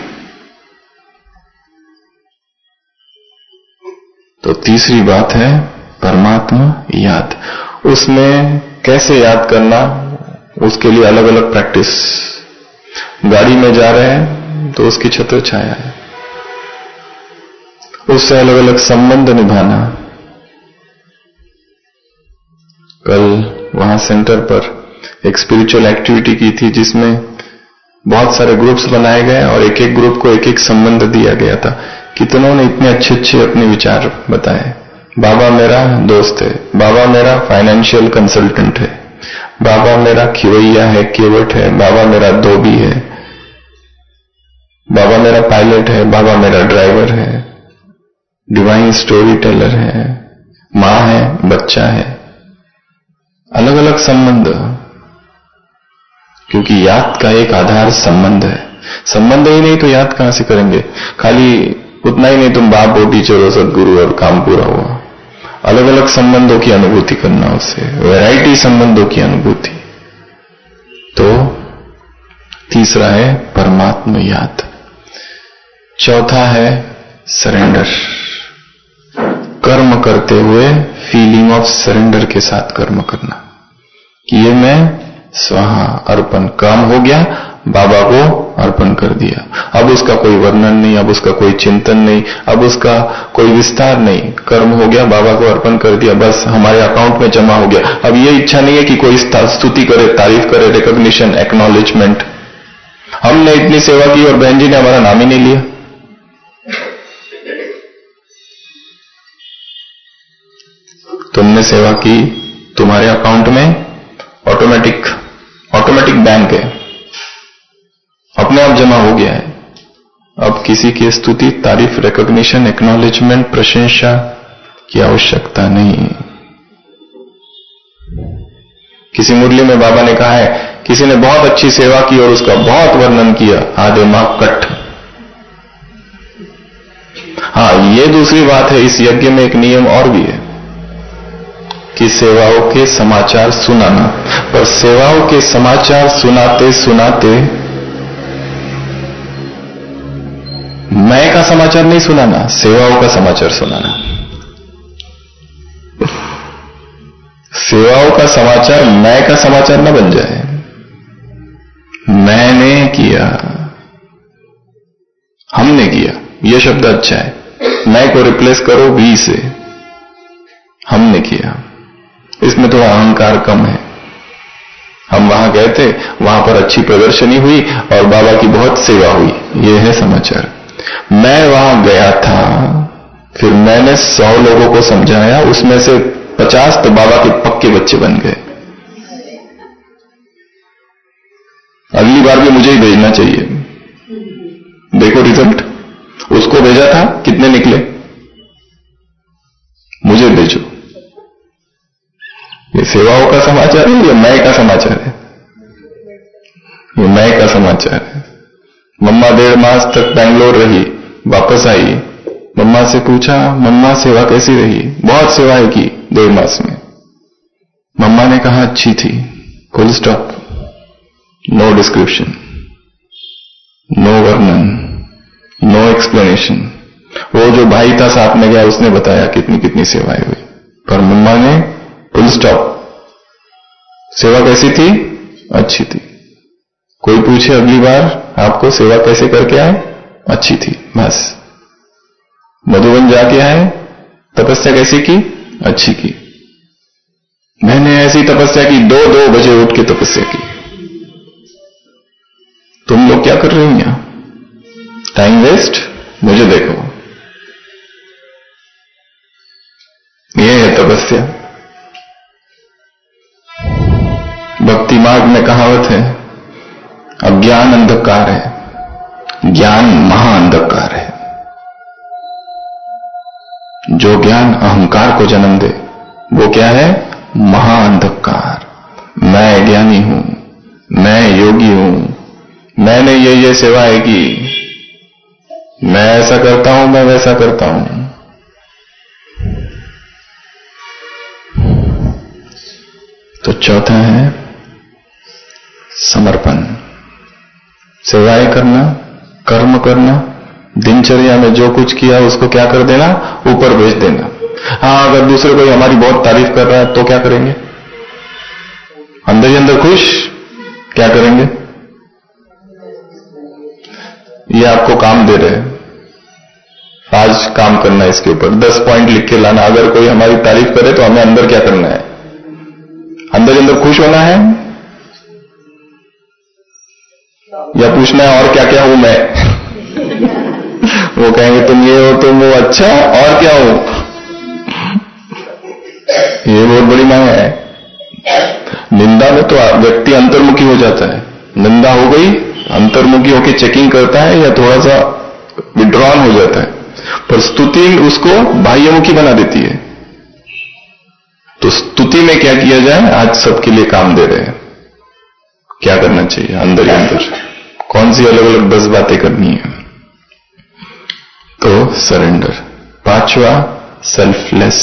तो तीसरी बात है परमात्मा याद। उसमें कैसे याद करना, उसके लिए अलग अलग प्रैक्टिस। गाड़ी में जा रहे हैं तो उसकी छत्र छाया है, उससे अलग अलग संबंध निभाना। कल वहां सेंटर पर एक स्पिरिचुअल एक्टिविटी की थी जिसमें बहुत सारे ग्रुप्स बनाए गए और एक एक ग्रुप को एक एक संबंध दिया गया था। कितनों ने इतने अच्छे अच्छे अपने विचार बताए। बाबा मेरा दोस्त है, बाबा मेरा फाइनेंशियल कंसल्टेंट है, बाबा मेरा खिवैया है, केवट है, बाबा मेरा धोबी है, बाबा मेरा पायलट है, बाबा मेरा ड्राइवर है, डिवाइन स्टोरी टेलर है, मां है, बच्चा है। अलग अलग संबंध, क्योंकि याद का एक आधार संबंध है। संबंध ही नहीं तो याद कहां से करेंगे? खाली उतना ही नहीं, तुम बाप हो, टीचर हो, सदगुरु और काम पूरा हुआ। अलग अलग संबंधों की अनुभूति करना, उससे वैरायटी संबंधों की अनुभूति। तो तीसरा है परमात्मा याद। चौथा है सरेंडर। कर्म करते हुए फीलिंग ऑफ सरेंडर के साथ कर्म करना कि ये मैं स्वाहा अर्पण, काम हो गया, बाबा को अर्पण कर दिया। अब उसका कोई वर्णन नहीं, अब उसका कोई चिंतन नहीं, अब उसका कोई विस्तार नहीं। कर्म हो गया, बाबा को अर्पण कर दिया, बस हमारे अकाउंट में जमा हो गया। अब ये इच्छा नहीं है कि कोई स्तुति करे, तारीफ करे, रिकॉग्निशन, एक्नॉलेजमेंट। हमने इतनी सेवा की और बहन जी ने हमारा नाम ही नहीं लिया। तुमने सेवा की, तुम्हारे अकाउंट में ऑटोमेटिक बैंक है, अपने आप जमा हो गया है। अब किसी की स्तुति, तारीफ, रिकॉग्निशन, एक्नॉलेजमेंट, प्रशंसा की आवश्यकता नहीं। किसी मुरली में बाबा ने कहा है, किसी ने बहुत अच्छी सेवा की और उसका बहुत वर्णन किया, आधे माप कट। हाँ, ये दूसरी बात है। इस यज्ञ में एक नियम और भी है कि सेवाओं के समाचार सुनाना। पर सेवाओं के समाचार सुनाते सुनाते मैं का समाचार नहीं सुनाना, सेवाओं का समाचार सुनाना। सेवाओं का समाचार मैं का समाचार न बन जाए। मैंने किया, हमने किया, यह शब्द अच्छा है। मैं को रिप्लेस करो वी से, हमने किया। इसमें थोड़ा अहंकार कम है। हम वहां गए थे, वहां पर अच्छी प्रदर्शनी हुई और बाबा की बहुत सेवा हुई, यह है समाचार। मैं वहां गया था, फिर मैंने 100 लोगों को समझाया, उसमें से 50 तो बाबा के पक्के बच्चे बन गए। अगली बार भी मुझे ही भेजना चाहिए। देखो रिजल्ट, उसको भेजा था, कितने निकले? मुझे भेजो। ये सेवाओं का समाचार है या मैं का समाचार है? ये मैं का समाचार है। मम्मा 1.5 मास तक बैंगलोर रही, वापस आई, मम्मा से पूछा, मम्मा सेवा कैसी रही? बहुत सेवाएं की 1.5 मास में। मम्मा ने कहा अच्छी थी, full stop, no description, no वर्णन, नो एक्सप्लेनेशन। वो जो भाई था साथ में गया, उसने बताया कितनी कितनी सेवाएं हुई, पर मम्मा ने फुल स्टॉप। सेवा कैसी थी? अच्छी थी। कोई पूछे अगली बार आपको सेवा कैसे करके आए? अच्छी थी, बस। मधुबन जाके आए, तपस्या कैसी की? अच्छी की। मैंने ऐसी तपस्या की, 2-2 बजे उठ के तपस्या की। तुम लोग क्या कर रहे हो यहां? टाइम वेस्ट, मुझे देखो। ये है तपस्या। भक्ति मार्ग में कहावत है, अज्ञान अंधकार है, ज्ञान महाअंधकार है। जो ज्ञान अहंकार को जन्म दे वो क्या है? महाअंधकार। मैं ज्ञानी हूं, मैं योगी हूं, मैंने ये सेवाएं की, मैं ऐसा करता हूं, मैं वैसा करता हूं। तो चौथा है समर्पण। सेवाएं करना, कर्म करना, दिनचर्या में जो कुछ किया उसको क्या कर देना? ऊपर भेज देना। हाँ, अगर दूसरे कोई हमारी बहुत तारीफ कर रहा है तो क्या करेंगे? अंदर ही अंदर खुश, क्या करेंगे? ये आपको काम दे रहे हैं, आज काम करना है इसके ऊपर, 10 पॉइंट लिख के लाना। अगर कोई हमारी तारीफ करे तो हमें अंदर क्या करना है? अंदर ही अंदर खुश होना है या पूछना है और क्या क्या हूं मैं? वो कहेंगे तुम ये हो, तुम वो, अच्छा और क्या हो? ये बहुत बड़ी माया है। निंदा में तो व्यक्ति अंतर्मुखी हो जाता है। निंदा हो गई, अंतर्मुखी होकर चेकिंग करता है या थोड़ा सा विड्रॉन हो जाता है, पर स्तुति उसको बाह्यमुखी बना देती है। तो स्तुति में क्या किया जाए? आज सबके लिए काम दे रहे हैं, क्या करना चाहिए? अंदर ही अंदर कौन सी अलग अलग 10 बातें करनी है? तो सरेंडर। 5वां सेल्फलेस।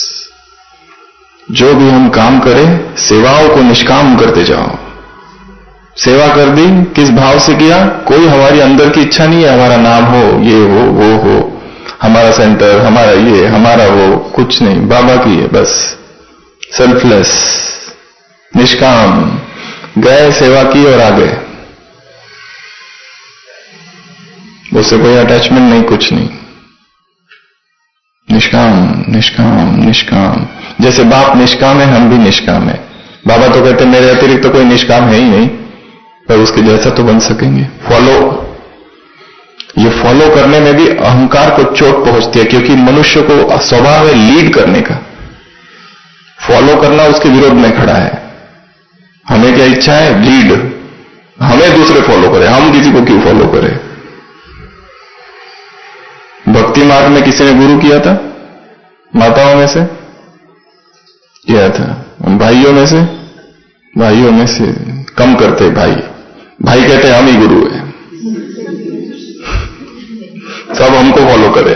जो भी हम काम करें, सेवाओं को निष्काम करते जाओ। सेवा कर दी, किस भाव से किया? कोई हमारी अंदर की इच्छा नहीं है हमारा नाम हो, ये हो, वो हो, हमारा सेंटर, हमारा ये, हमारा वो, कुछ नहीं, बाबा की है बस। सेल्फलेस, निष्काम। गए, सेवा की और आ गए, उससे कोई अटैचमेंट नहीं, कुछ नहीं। निष्काम, निष्काम, निष्काम। जैसे बाप निष्काम है, हम भी निष्काम है। बाबा तो कहते मेरे अतिरिक्त तो कोई निष्काम है ही नहीं, पर उसके जैसा तो बन सकेंगे। फॉलो, ये फॉलो करने में भी अहंकार को चोट पहुंचती है, क्योंकि मनुष्य को स्वभाव है लीड करने का। फॉलो करना उसके विरोध में खड़ा है। हमें क्या इच्छा है? लीड। हमें दूसरे फॉलो करें, हम किसी को क्यों फॉलो करें? भक्ति मार्ग में किसी ने गुरु किया था? माताओं में से किया था, भाइयों में से कम करते भाई। भाई कहते हम ही गुरु है, सब हमको फॉलो करे।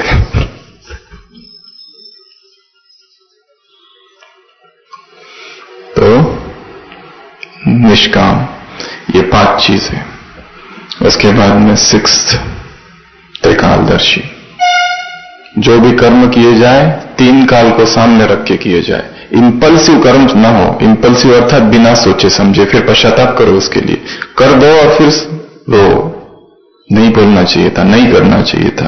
तो निष्काम, ये 5 चीजें। उसके बाद में 6th त्रिकालदर्शी। जो भी कर्म किए जाए 3 काल को सामने रख के किए जाए। इंपल्सिव कर्म ना हो, इंपल्सिव अर्थात बिना सोचे समझे, फिर पश्चाताप करो उसके लिए, कर दो और फिर रो, नहीं बोलना चाहिए था, नहीं करना चाहिए था।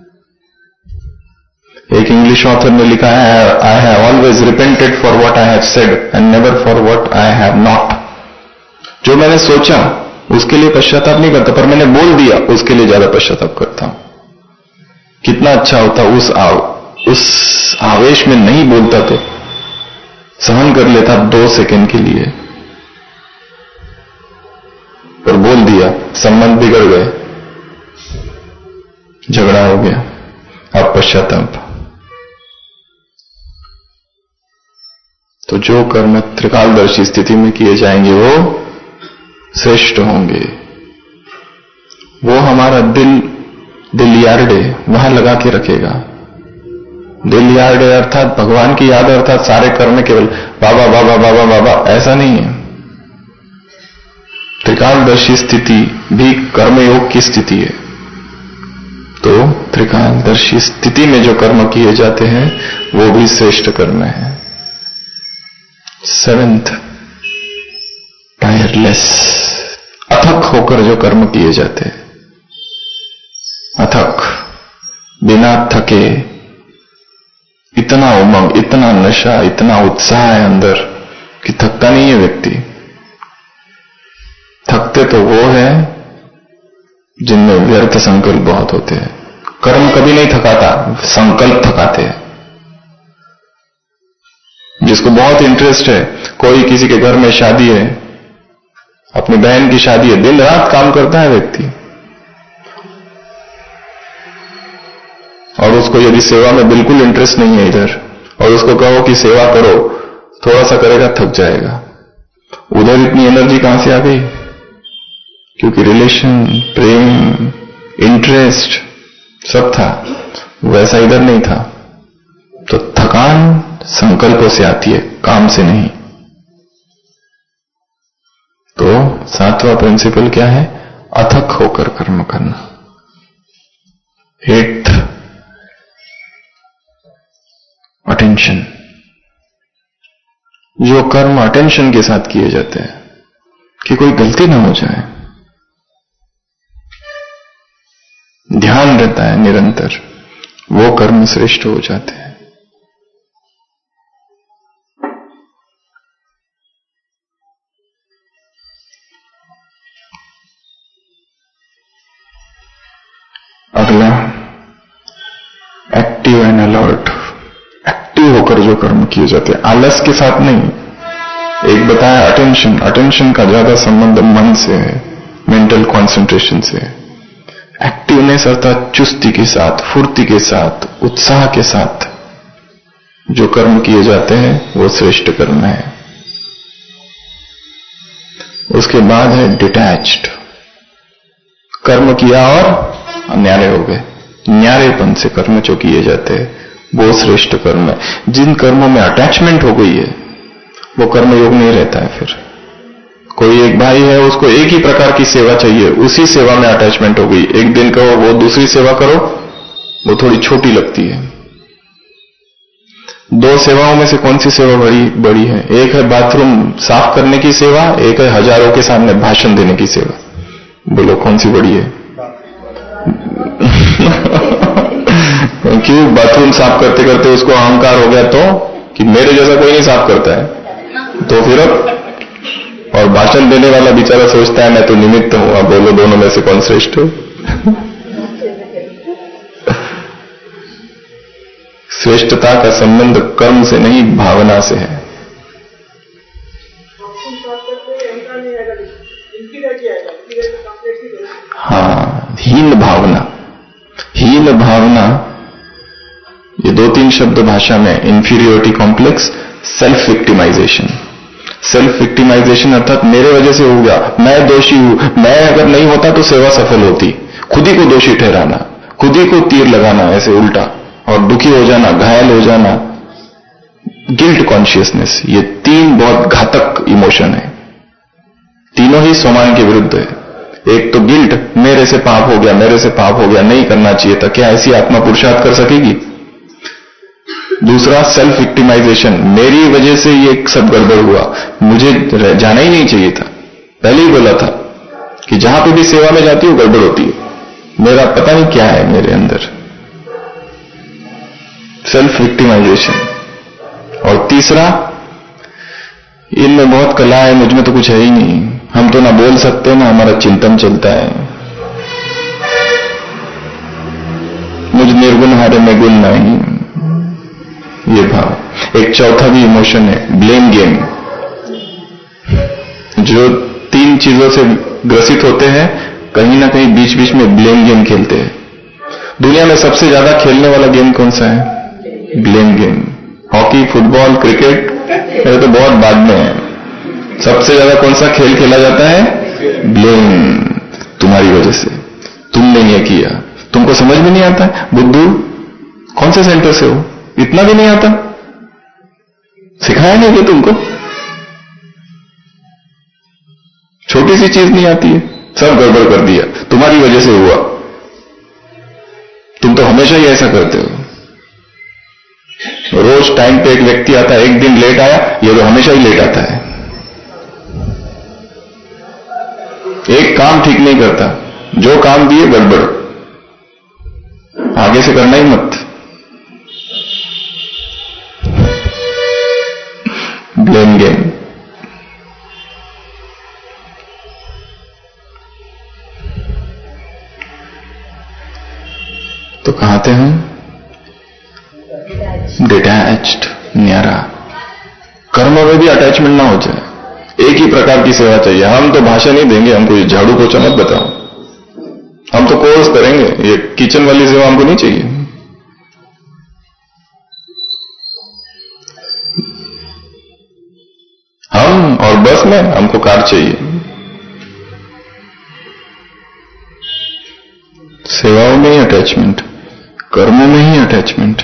एक इंग्लिश ऑथर ने लिखा है, I have always repented for what I have said and never for what I have not. जो मैंने सोचा उसके लिए पश्चाताप नहीं करता, पर मैंने बोल दिया उसके लिए ज्यादा पश्चाताप करता हूं। कितना अच्छा होता उस आवेश में नहीं बोलता तो सहन कर लेता 2 सेकंड के लिए, पर बोल दिया, संबंध बिगड़ गए, झगड़ा हो गया, अब पश्चाताप। तो जो कर्म त्रिकालदर्शी स्थिति में किए जाएंगे वो श्रेष्ठ होंगे। वो हमारा दिल यार्डे वहां लगा के रखेगा। दिल यार्डे अर्थात भगवान की याद, अर्थात सारे कर्म केवल बाबा बाबा बाबा बाबा, ऐसा नहीं है। त्रिकालदर्शी स्थिति भी कर्मयोग की स्थिति है। तो त्रिकालदर्शी स्थिति में जो कर्म किए जाते हैं वो भी श्रेष्ठ कर्म है। 7th, टायरलेस, अथक होकर जो कर्म किए जाते हैं। अथक, बिना थके, इतना उमंग, इतना नशा, इतना उत्साह है अंदर कि थकता नहीं है व्यक्ति। थकते तो वो है जिनमें व्यर्थ संकल्प बहुत होते हैं। कर्म कभी नहीं थकाता, संकल्प थकाते हैं। जिसको बहुत इंटरेस्ट है, कोई किसी के घर में शादी है, अपनी बहन की शादी है, दिन रात काम करता है व्यक्ति, और उसको यदि सेवा में बिल्कुल इंटरेस्ट नहीं है इधर, और उसको कहो कि सेवा करो, थोड़ा सा करेगा, थक जाएगा। उधर इतनी एनर्जी कहां से आ गई? क्योंकि रिलेशन, प्रेम, इंटरेस्ट सब था, वैसा इधर नहीं था। तो थकान संकल्पों से आती है, काम से नहीं। तो 7वां प्रिंसिपल क्या है? अथक होकर कर्म करना। 8th, attention. जो कर्म अटेंशन के साथ किए जाते हैं कि कोई गलती ना हो जाए, ध्यान रहता है निरंतर, वो कर्म श्रेष्ठ हो जाते हैं। अगला, एक्टिव एंड अलर्ट। एक्टिव होकर जो कर्म किए जाते हैं, आलस के साथ नहीं। एक बताया अटेंशन, अटेंशन का ज्यादा संबंध मन से है, मेंटल कंसंट्रेशन से है। एक्टिवनेस अर्थात चुस्ती के साथ, फुर्ती के साथ, उत्साह के साथ जो कर्म किए जाते हैं वो श्रेष्ठ कर्म है। उसके बाद है डिटैच्ड। कर्म किया और न्यारे हो गए, न्यारेपन से कर्म जो किए जाते हैं वो श्रेष्ठ कर्म है। जिन कर्मों में अटैचमेंट हो गई है वो कर्मयोग नहीं रहता है। फिर कोई एक भाई है, उसको एक ही प्रकार की सेवा चाहिए, उसी सेवा में अटैचमेंट हो गई। एक दिन कहो वो दूसरी सेवा करो, वो थोड़ी छोटी लगती है। 2 सेवाओं में से कौन सी सेवा बड़ी है? एक है बाथरूम साफ करने की सेवा, एक है हजारों के सामने भाषण देने की सेवा। बोलो कौन सी बड़ी है? क्यों? बाथरूम साफ करते करते उसको अहंकार हो गया तो कि मेरे जैसा कोई नहीं साफ करता है, तो फिर अब, और भाषण देने वाला बेचारा सोचता है मैं तो निमित्त हूं। अब बोलो दोनों में से कौन श्रेष्ठ है? श्रेष्ठता का संबंध कर्म से नहीं, भावना से है। हाँ, हीन भावना। हीन भावना, ये 2-3 शब्द भाषा में, inferiority complex, self victimisation. Self victimisation अर्थात मेरे वजह से हो गया, मैं दोषी हूं, मैं अगर नहीं होता तो सेवा सफल होती। खुद ही को दोषी ठहराना, खुद ही को तीर लगाना ऐसे उल्टा, और दुखी हो जाना, घायल हो जाना, गिल्ट कॉन्शियसनेस, ये 3 बहुत घातक इमोशन है। तीनों ही समान के विरुद्ध है। एक तो गिल्ट, मेरे से पाप हो गया, मेरे से पाप हो गया, नहीं करना चाहिए था। क्या ऐसी आत्मा पुरुषार्थ कर सकेगी? दूसरा सेल्फ विक्टिमाइजेशन, मेरी वजह से ये सब गड़बड़ हुआ, मुझे जाना ही नहीं चाहिए था। पहले ही बोला था कि जहां पे भी सेवा में जाती हूं गड़बड़ होती है, मेरा पता नहीं क्या है मेरे अंदर। Self victimisation. और तीसरा, इनमें बहुत कला है, मुझ में तो कुछ है ही नहीं, हम तो ना बोल सकते ना हमारा चिंतन चलता है, मुझ निर्गुण हारे में गुण नहीं, ये भाव। एक चौथा भी इमोशन है, ब्लेम गेम। जो तीन चीजों से ग्रसित होते हैं, कहीं ना कहीं बीच बीच में ब्लेम गेम खेलते हैं। दुनिया में सबसे ज्यादा खेलने वाला गेम कौन सा है? Blame game. Hockey, football, cricket, ये तो बहुत बाद में है। सबसे ज्यादा कौन सा खेल खेला जाता है? ब्लेम। तुम्हारी वजह से, तुमने ये किया, तुमको समझ में नहीं आता है। बुद्धू, कौन से सेंटर से हो? इतना भी नहीं आता, सिखाया नहीं कि तुमको, छोटी सी चीज नहीं आती है, सब गड़बड़ कर दिया, तुम्हारी वजह से हुआ। तुम तो हमेशा ही ऐसा करते हो। रोज टाइम पे एक व्यक्ति आता है, एक दिन लेट आया, ये तो हमेशा ही लेट आता है। एक काम ठीक नहीं करता, जो काम दिए गड़बड़, आगे से करना ही मत। Blame game. तो कहां थे हम? डिटैच्ड, न्यारा। कर्मों में भी अटैचमेंट ना हो जाए, एक ही प्रकार की सेवा चाहिए। हम तो भाषा नहीं देंगे, हमको झाड़ू पोछा मत बताओ, हम तो कोर्स करेंगे, ये किचन वाली सेवा हमको नहीं चाहिए। हम और बस में हमको कार चाहिए। सेवाओं में ही अटैचमेंट, कर्मों में ही अटैचमेंट,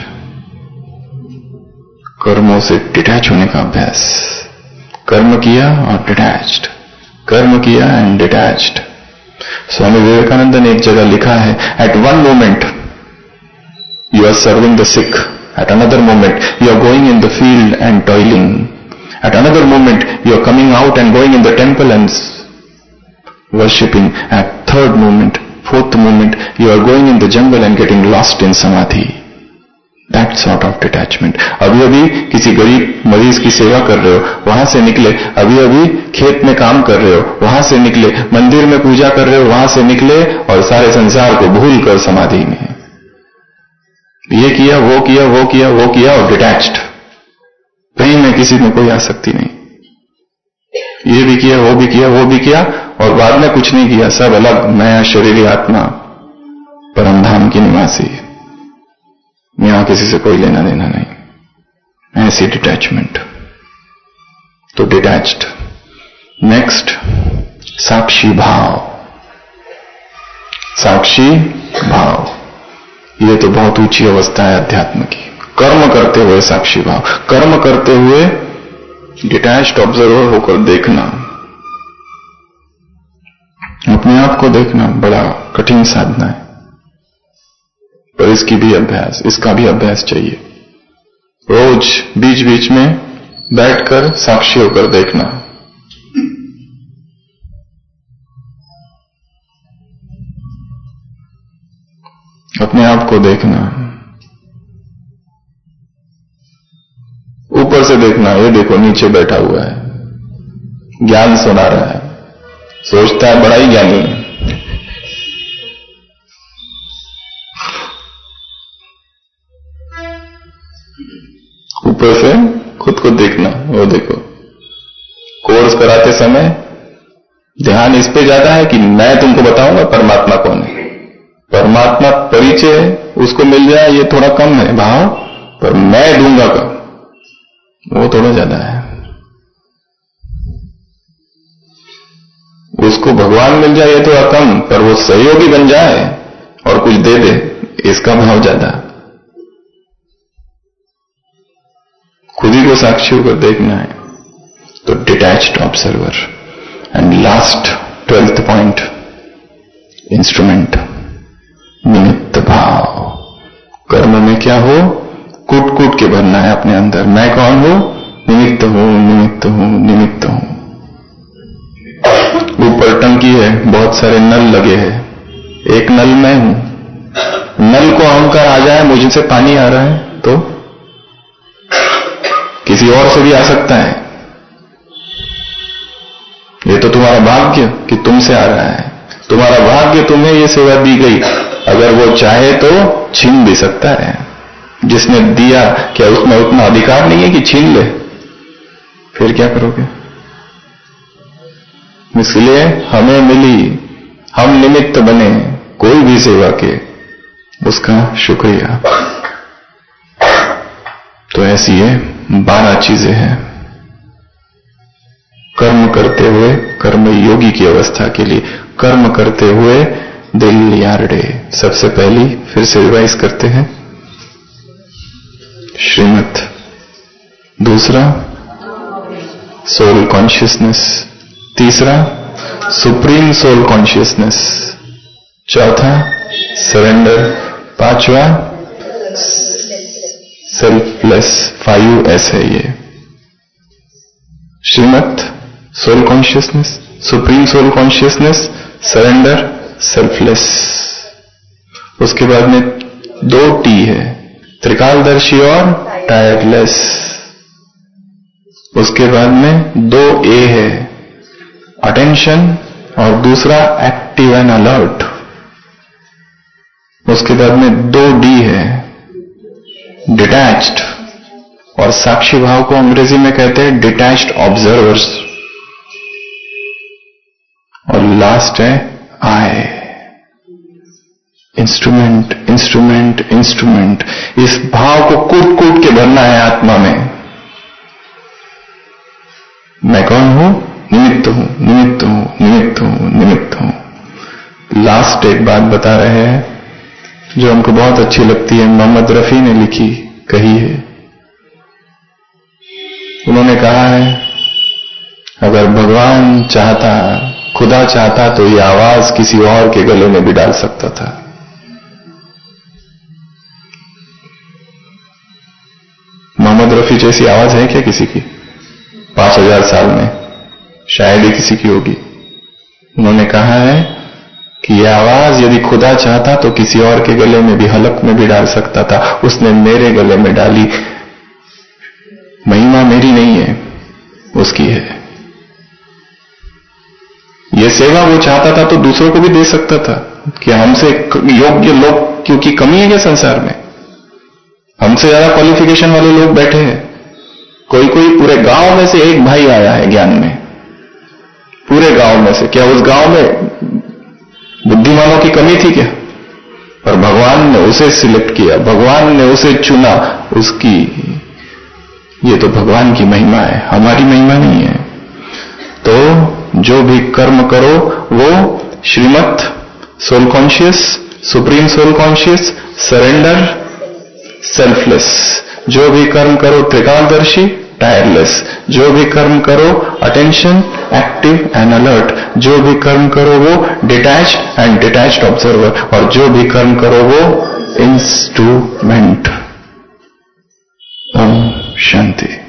कर्मों से डिटैच होने का अभ्यास। कर्म किया और डिटैच्ड, कर्म किया एंड डिटैच्ड। स्वामी विवेकानंद ने एक जगह लिखा है, at one moment you are serving the sick, at another moment you are going in the field and toiling, at another moment you are coming out and going in the temple and worshipping, at third moment, fourth moment you are going in the jungle and getting lost in samadhi. That sort of detachment. अभी अभी किसी गरीब मरीज की सेवा कर रहे हो, वहां से निकले, अभी अभी खेत में काम कर रहे हो, वहां से निकले, मंदिर में पूजा कर रहे हो, वहां से निकले और सारे संसार को भूल कर समाधि में। ये किया, वो किया, वो किया, वो किया और डिटैच्ड, कहीं में किसी में कोई आसक्ति नहीं। ये भी किया, वो भी किया, वो भी किया और बाद में कुछ नहीं किया, सब अलग, नया शरीरी आत्मा, परमधाम की निवासी, यहां किसी से कोई लेना देना नहीं। ऐसी डिटैचमेंट। तो डिटैच्ड। नेक्स्ट, साक्षी भाव। साक्षी भाव, ये तो बहुत ऊंची अवस्था है अध्यात्म की। कर्म करते हुए साक्षी भाव, कर्म करते हुए डिटैच्ड ऑब्जर्वर होकर देखना, अपने आप को देखना बड़ा कठिन साधना है, पर इसकी भी अभ्यास, इसका भी अभ्यास चाहिए। रोज बीच बीच में बैठकर साक्षी होकर देखना। अपने आप को देखना, ऊपर से देखना, ये देखो नीचे बैठा हुआ है, ज्ञान सुना रहा है, सोचता है बड़ा ही ज्ञानी है। ऊपर से खुद को देखना, वो देखो। कोर्स कराते समय ध्यान इस पे जाता है कि मैं तुमको बताऊंगा परमात्मा कौन है। परमात्मा परिचय उसको मिल जाए ये थोड़ा कम है भाव, पर मैं दूंगा का वो थोड़ा ज्यादा है। उसको भगवान मिल जाए ये थोड़ा कम, पर वो सहयोगी बन जाए और कुछ दे दे, इसका भाव ज्यादा। खुद ही को साक्षी होकर देखना है। तो detached observer. And last 12th point, instrument, निमित्त भाव। कर्म में क्या हो, कूट कूट के भरना है अपने अंदर। मैं कौन हूं, निमित्त हूं, निमित्त हूं, निमित्त हूं। ऊपर टंकी है, बहुत सारे नल लगे हैं, एक नल मैं हूं। नल को अहंकार आ जाए मुझे से पानी आ रहा है तो किसी और से भी आ सकता है। ये तो तुम्हारा भाग्य कि तुमसे आ रहा है, तुम्हारा भाग्य तुम्हें ये सेवा दी गई। अगर वो चाहे तो छीन भी सकता है। जिसने दिया क्या उसमें उतना अधिकार नहीं है कि छीन ले? फिर क्या करोगे? इसलिए हमें मिली, हम निमित्त बने कोई भी सेवा के, उसका शुक्रिया। तो ऐसी ये 12 चीजें हैं कर्म करते हुए, कर्म योगी की अवस्था के लिए। कर्म करते हुए दिल यार्डे, सबसे पहली फिर से रिवाइज करते हैं, श्रीमत। दूसरा सोल कॉन्शियसनेस। तीसरा सुप्रीम सोल कॉन्शियसनेस। चौथा सरेंडर। पांचवा सेल्फलेस। 5S है ये। श्रीमत, soul consciousness, supreme soul consciousness, surrender, selfless. उसके बाद में 2 T है, त्रिकालदर्शी और टायरलेस। उसके बाद में 2 A है, अटेंशन और दूसरा एक्टिव एंड अलर्ट। उसके बाद में 2 D है, डिटैच्ड और साक्षी भाव को अंग्रेजी में कहते हैं डिटैच्ड ऑब्जर्वर्स। और लास्ट है आई, इंस्ट्रूमेंट, इंस्ट्रूमेंट, इंस्ट्रूमेंट। इस भाव को कूट कूट के भरना है आत्मा में। मैं कौन हूं, निमित्त हूं, निमित्त हूं, निमित्त हूं, निमित्त हूं। लास्ट एक बात बता रहे हैं जो हमको बहुत अच्छी लगती है, मोहम्मद रफी ने लिखी, कही है। उन्होंने कहा है, अगर भगवान चाहता, खुदा चाहता तो ये आवाज किसी और के गले में भी डाल सकता था। मोहम्मद रफी जैसी आवाज है क्या किसी की? 5000 साल में शायद ही किसी की होगी। उन्होंने कहा है कि यह आवाज यदि खुदा चाहता तो किसी और के गले में भी, हलक में भी डाल सकता था। उसने मेरे गले में डाली। महिमा मेरी नहीं है, उसकी है। यह सेवा वो चाहता था तो दूसरों को भी दे सकता था कि हमसे योग्य लोग क्योंकि कमी है क्या संसार में? हमसे ज्यादा क्वालिफिकेशन वाले लोग बैठे हैं। कोई कोई पूरे गांव में से एक भाई आया है ज्ञान में, पूरे गांव में से। क्या उस गांव में बुद्धिमानों की कमी थी क्या? पर भगवान ने उसे सिलेक्ट किया, भगवान ने उसे चुना। उसकी, ये तो भगवान की महिमा है, हमारी महिमा नहीं है। तो जो भी कर्म करो वो श्रीमत, soul conscious, supreme soul conscious, surrender, selfless. जो भी कर्म करो त्रिकालदर्शी, टायरलेस। जो भी कर्म करो अटेंशन, एक्टिव एंड अलर्ट। जो भी कर्म करो वो डिटैच्ड एंड डिटैच्ड ऑब्जर्वर। और जो भी कर्म करो वो इंस्ट्रूमेंट। ओम शांति।